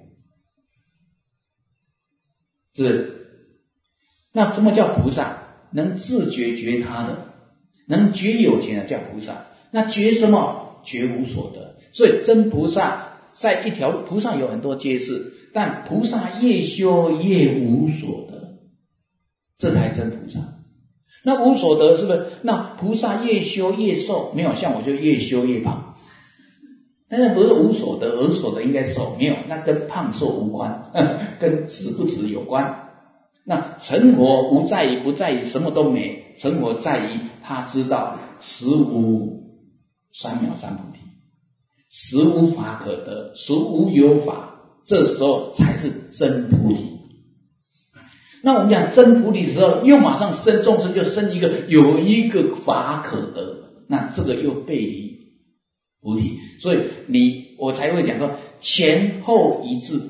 是不是？那什么叫菩萨？能自觉觉他的，能觉有情的叫菩萨。那觉什么？觉无所得。所以真菩萨在一条路，菩萨有很多阶次，但菩萨越修越无所得，这才真菩萨。那无所得是不是？那菩萨越修越瘦，没有，像我就越修越胖。但是不是无所得，而所得应该瘦，没有，那跟胖瘦无关，跟值不值有关。那成佛无在于，不在于什么都没，成佛在于他知道实无三藐三菩提，实无法可得，实无有法，这时候才是真菩提。那我们讲真菩提的时候，又马上生众生就生一个有一个法可得，那这个又背离菩提，所以我才会讲说前后一致。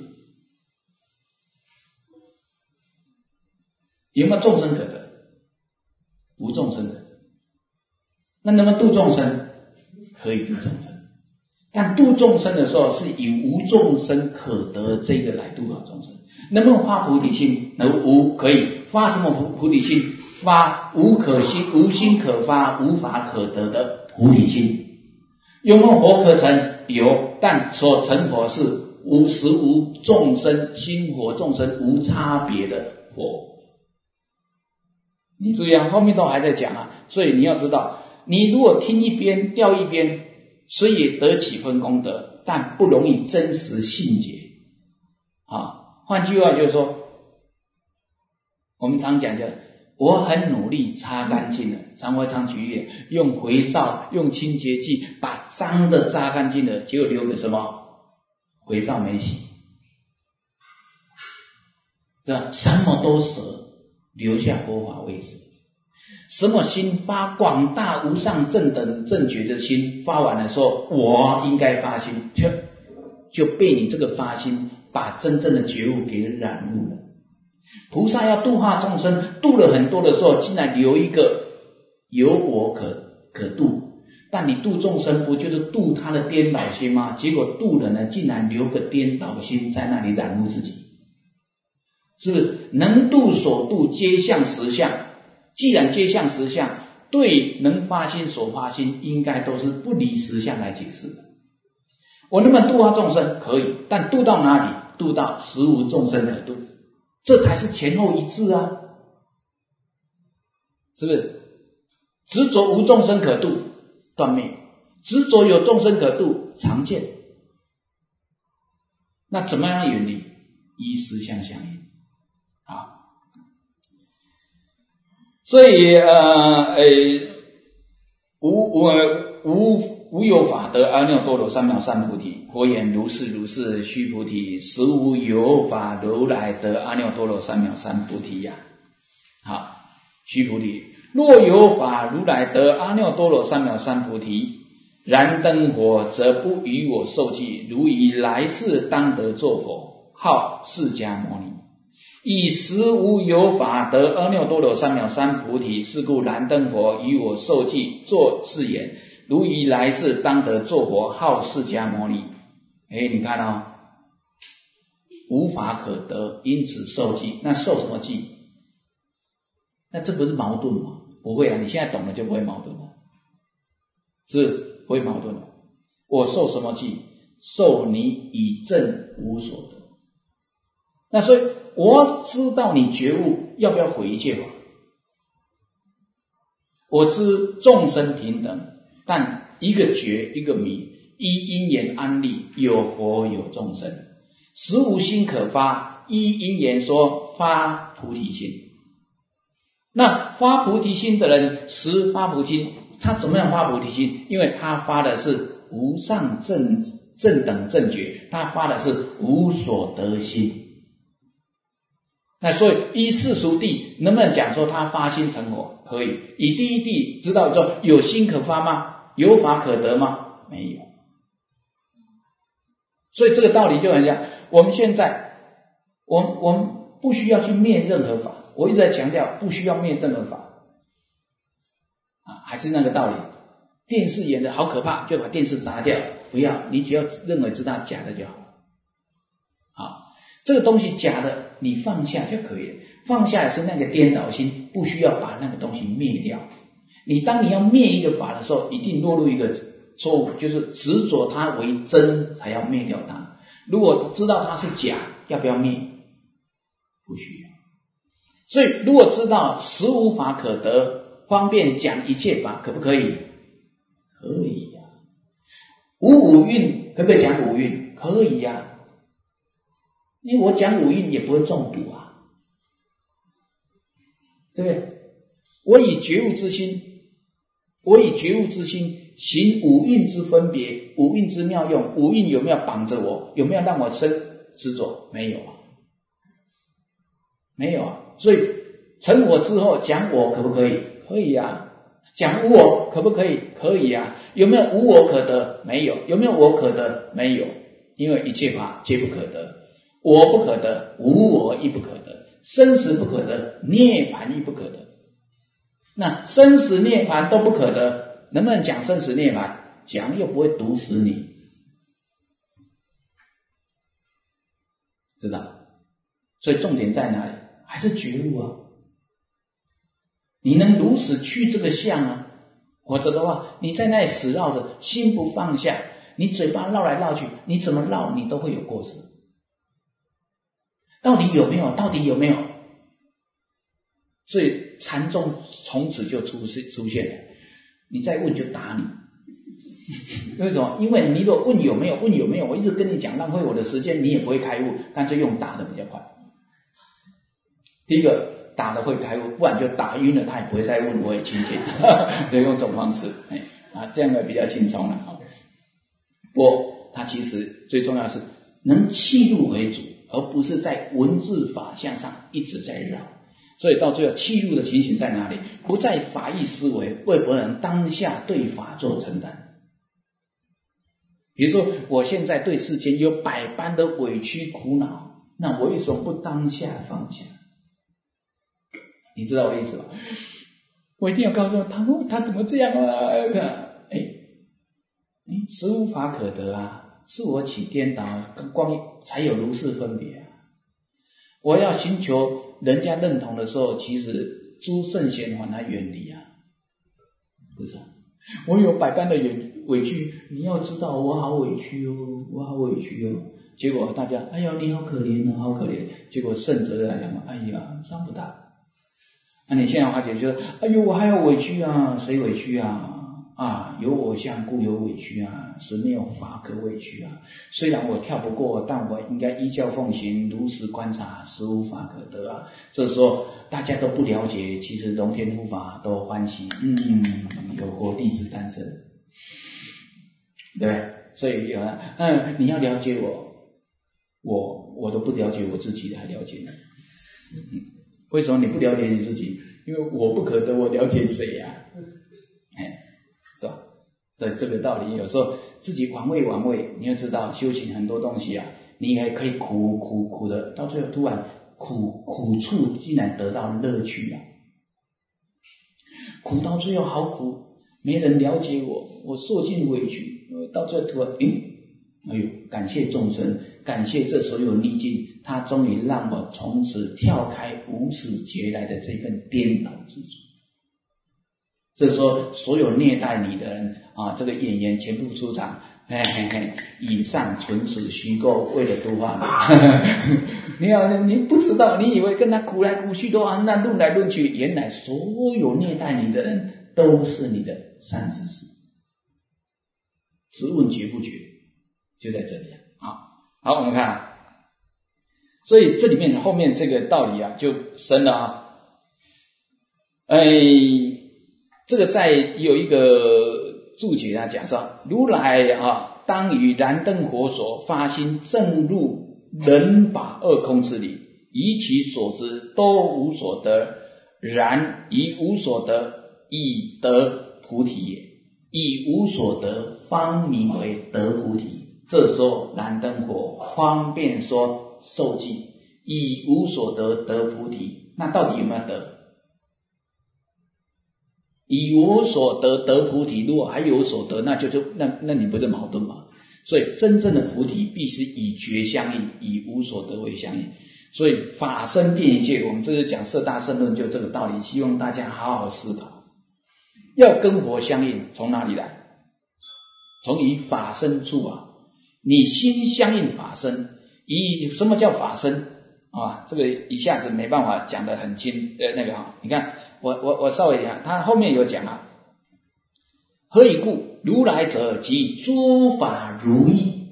有没有众生可得？无众生可得。那能不能度众生？可以度众生，但度众生的时候是以无众生可得这个来度到众生。能不能发菩提心？无，可以。发什么菩提心？发无心可发，无法可得的菩提心。有没有佛可成？有，但所成佛是实无众生，心佛众生无差别的佛。你注意啊，后面都还在讲啊，所以你要知道，你如果听一边掉一边，虽也得几分功德，但不容易真实信解啊。换句话就是说，我们常讲的，我很努力擦干净了，常举例，用肥皂用清洁剂把脏的擦干净了，结果留个什么？肥皂没洗，对吧？什么都舍，留下佛法为实。什么心发广大无上正等正觉的心，发完了说我应该发心，就被你这个发心把真正的觉悟给染入了。菩萨要度化众生，度了很多的时候，竟然留一个有我可度，但你度众生不就是度他的颠倒心吗？结果度了呢，竟然留个颠倒心在那里染入自己。是不是能度所度皆向实相？既然皆向实相，对能发心所发心应该都是不离实相来解释的。我能不能度化众生？可以，但度到哪里？度到实无众生可度，这才是前后一致啊，是不是？ 执着无众生可度，断灭；执着有众生可度，常见。那怎么样远离？依实相相应啊。所以无有法得阿耨多罗三藐三菩提。佛言如是如是，须菩提，实无有法如来得阿耨多罗三藐三菩提呀。好，须菩提，若有法如来得阿耨多罗三藐三菩提，燃灯火，则不与我受记，如以来世当得作佛，号释迦牟尼。以实无有法得阿耨多罗三藐三菩提，是故燃灯佛与我受记，作是言，如以来世当得作佛，号释迦牟尼。你看哦，无法可得，因此受记。那受什么记？那这不是矛盾吗？不会啊，你现在懂了就不会矛盾了，是不会矛盾了。我受什么记？受你以证无所得。那所以我知道你觉悟，要不要毁一切法？我知众生平等，但一个觉一个迷，依因缘安立，有佛有众生，实无心可发，依因缘说发菩提心。那发菩提心的人，实发菩提心，他怎么样发菩提心？因为他发的是无上正等正觉，他发的是无所得心。那所以依世俗谛能不能讲说他发心成佛？可以。以第一谛知道说有心可发吗？有法可得吗？没有。所以这个道理就很像我们现在我们不需要去灭任何法，我一直在强调不需要灭任何法还是那个道理。电视演的好可怕，就把电视砸掉，不要，你只要认为知道假的就好。这个东西假的你放下就可以了，放下的是那个颠倒心，不需要把那个东西灭掉。当你要灭一个法的时候，一定落入一个错误，就是执着它为真才要灭掉它。如果知道它是假，要不要灭？不需要。所以如果知道实无法可得，方便讲一切法，可不可以？可以呀。无五蕴可不可以讲五蕴？可以呀。因为我讲五蕴也不会中毒啊，对不对？我以觉悟之心行五蕴之分别，五蕴之妙用。五蕴有没有绑着我？有没有让我生执着？没有啊，没有啊。所以成我之后讲我可不可以？可以啊。讲无我可不可以？可以啊。有没有无我可得？没有。有没有我可得？没有。因为一切法皆不可得。我不可得，无我亦不可得，生死不可得，涅槃亦不可得。那生死涅槃都不可得，能不能讲生死涅槃？讲又不会毒死你，知道？所以重点在哪里？还是觉悟啊！你能如此去这个相啊，否则的话，你在那里死绕着，心不放下，你嘴巴绕来绕去，你怎么绕你都会有过失。到底有没有？到底有没有？所以禅宗从此就出现了。你再问就打你。为什么？因为你如果问有没有，问有没有，我一直跟你讲，浪费我的时间，你也不会开悟，干脆用打的比较快。第一个打的会开悟，不然就打晕了，他也不会再问，我也亲切。就用这种方式，这样的比较轻松了。不过它其实最重要是能契入为主，而不是在文字法相上一直在绕。所以到最后契入的情形在哪里？不在法义思维，为不能当下对法做承担。比如说我现在对世间有百般的委屈苦恼，那我为什么不当下放下？你知道我意思吧？我一定要告诉他怎么这样啊？实无法可得啊，是我起颠倒，光才有如是分别啊。我要寻求人家认同的时候，其实诸圣贤还来远离啊，不是？我有百般的委屈，你要知道我好委屈哦，我好委屈哦。结果大家，哎呀，你好可怜哦，好可怜。结果圣者来讲，哎呀，伤不大。 那你现在发觉就是，哎呦，我还有委屈啊，谁委屈啊？啊，有我相故有委屈啊，是没有法可委屈啊。虽然我跳不过，但我应该依教奉行，如实观察，实无法可得啊。这时候大家都不了解，其实龙天护法都欢喜，有活弟子诞生，对不对？所以有人，你要了解我都不了解我自己，还了解你。为什么你不了解你自己？因为我不可得，我了解谁呀？是吧？对这个道理，有时候自己玩味，你要知道修行很多东西啊，你也可以苦的，到最后突然苦处竟然得到乐趣啊！苦到最后好苦，没人了解我受尽委屈，到最后突然，哎呦，感谢众生，感谢这所有逆境，他终于让我从此跳开无始劫来的这份颠倒之处。这时候所有虐待你的人啊，这个演员全部出场，以上纯属虚构，为了度化你。你不知道，你以为跟他苦来苦去都那论来论去，原来所有虐待你的人都是你的善知识，只问觉不觉，就在这里啊。好，我们看啊，所以这里面后面这个道理啊就深了啊。这个在有一个注解啊讲说，如来啊当于燃灯火所发心正入人法二空之理，以其所知都无所得，然以无所得以得菩提也，以无所得方名为得菩提。这时候燃灯火方便说受记，以无所得得菩提，那到底有没有得？以无所得得菩提，如果还有所得，那你不是矛盾吗？所以真正的菩提必须以觉相应，以无所得为相应。所以法身遍一切，我们这是讲摄大乘论，就这个道理，希望大家好好思考。要跟佛相应，从哪里来？从以法身处啊，你心相应法身。以什么叫法身啊？这个一下子没办法讲得很清，你看我稍微讲，他后面有讲啊，何以故？如来者即诸法如意。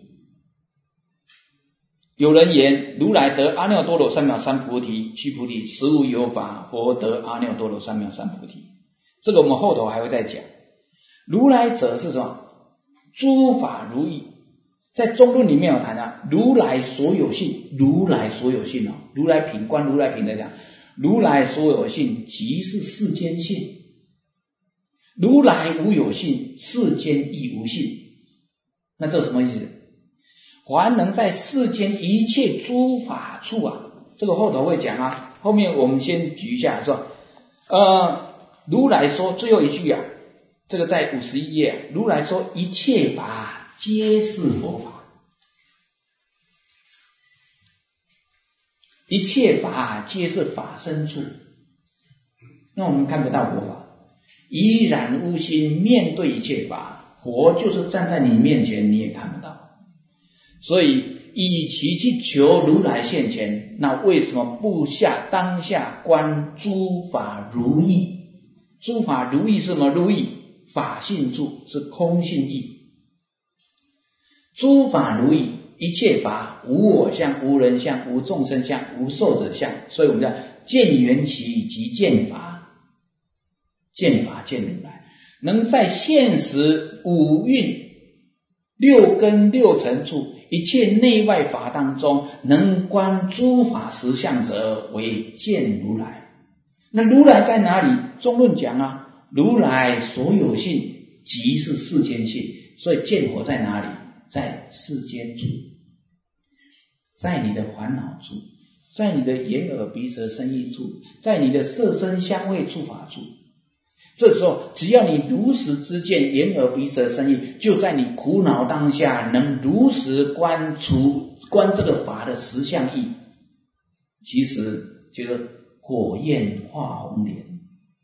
有人言，如来得阿耨多罗三藐三菩提，须菩提，实无有法佛得阿耨多罗三藐三菩提。这个我们后头还会再讲。如来者是什么？诸法如意。在中论里面有谈啊，如来所有性，如来所有性如来品观如来品来讲，如来所有性即是世间性。如来无有性，世间亦无性。那这什么意思？凡能在世间一切诸法处啊，这个后头会讲啊。后面我们先举一下说，如来说最后一句啊，这个在51页，如来说一切法皆是佛法，一切法皆是法身处。那我们看不到佛法，依然无心面对一切法，佛就是站在你面前，你也看不到。所以以其去求如来现前，那为什么不下当下观诸法如意？诸法如意是什么？如意法性处，是空性义。诸法如意，一切法无我相，无人相，无众生相，无寿者相。所以我们叫见缘起即见法，见法见如来，能在现实五蕴六根六尘处一切内外法当中，能观诸法实相者，为见如来。那如来在哪里？中论讲啊，如来所有性即是世间性。所以见佛在哪里？在世间处，在你的烦恼处，在你的眼耳鼻舌身意处，在你的色身香味触法处。这时候只要你如实知见眼耳鼻舌身意，就在你苦恼当下能如实观这个法的实相义，其实就是火焰化红莲，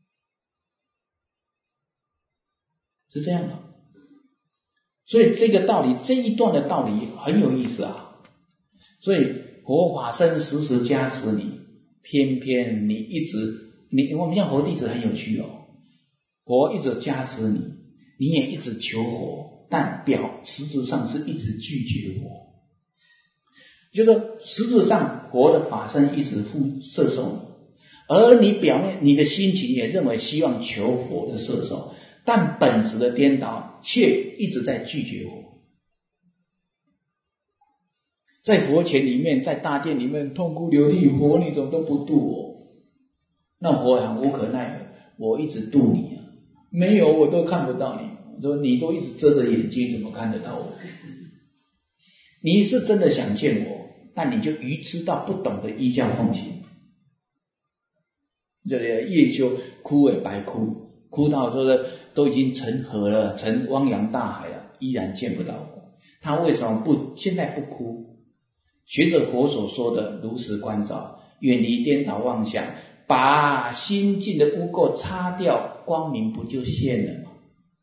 是这样的。所以这个道理，这一段的道理很有意思啊。所以佛法身时时加持你，偏偏你一直我们像佛弟子很有趣哦，佛一直加持你，你也一直求佛，但实质上是一直拒绝佛。就是说实质上佛的法身一直摄受你，而你表面你的心情也认为希望求佛的摄受，但本质的颠倒却一直在拒绝佛。在佛前里面，在大殿里面痛哭流涕，佛你怎么都不度我？那佛很无可奈何，我一直度你啊，没有我都看不到你。说你都一直遮着眼睛，怎么看得到我？你是真的想见我，但你就愚痴到不懂得依教奉行，这里夜修哭也白哭，哭到说的都已经成河了，成汪洋大海了，依然见不到我。他为什么现在不哭？学着佛所说的如实关照，远离颠倒妄想，把心境的污垢擦掉，光明不就现了吗？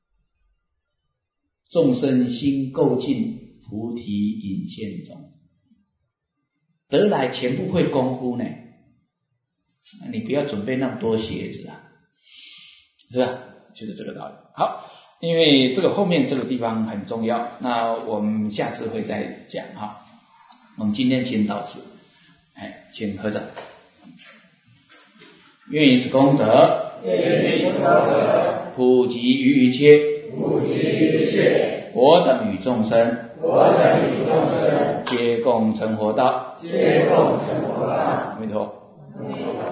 众生心垢净，菩提隐现中，得来全不费功夫呢。你不要准备那么多鞋子啊，是吧？就是这个道理。好，因为这个后面这个地方很重要，那我们下次会再讲哈。我们今天先到此，请合掌。愿以此功德，普及于一切，我等与众生，皆共成佛道。阿弥陀佛。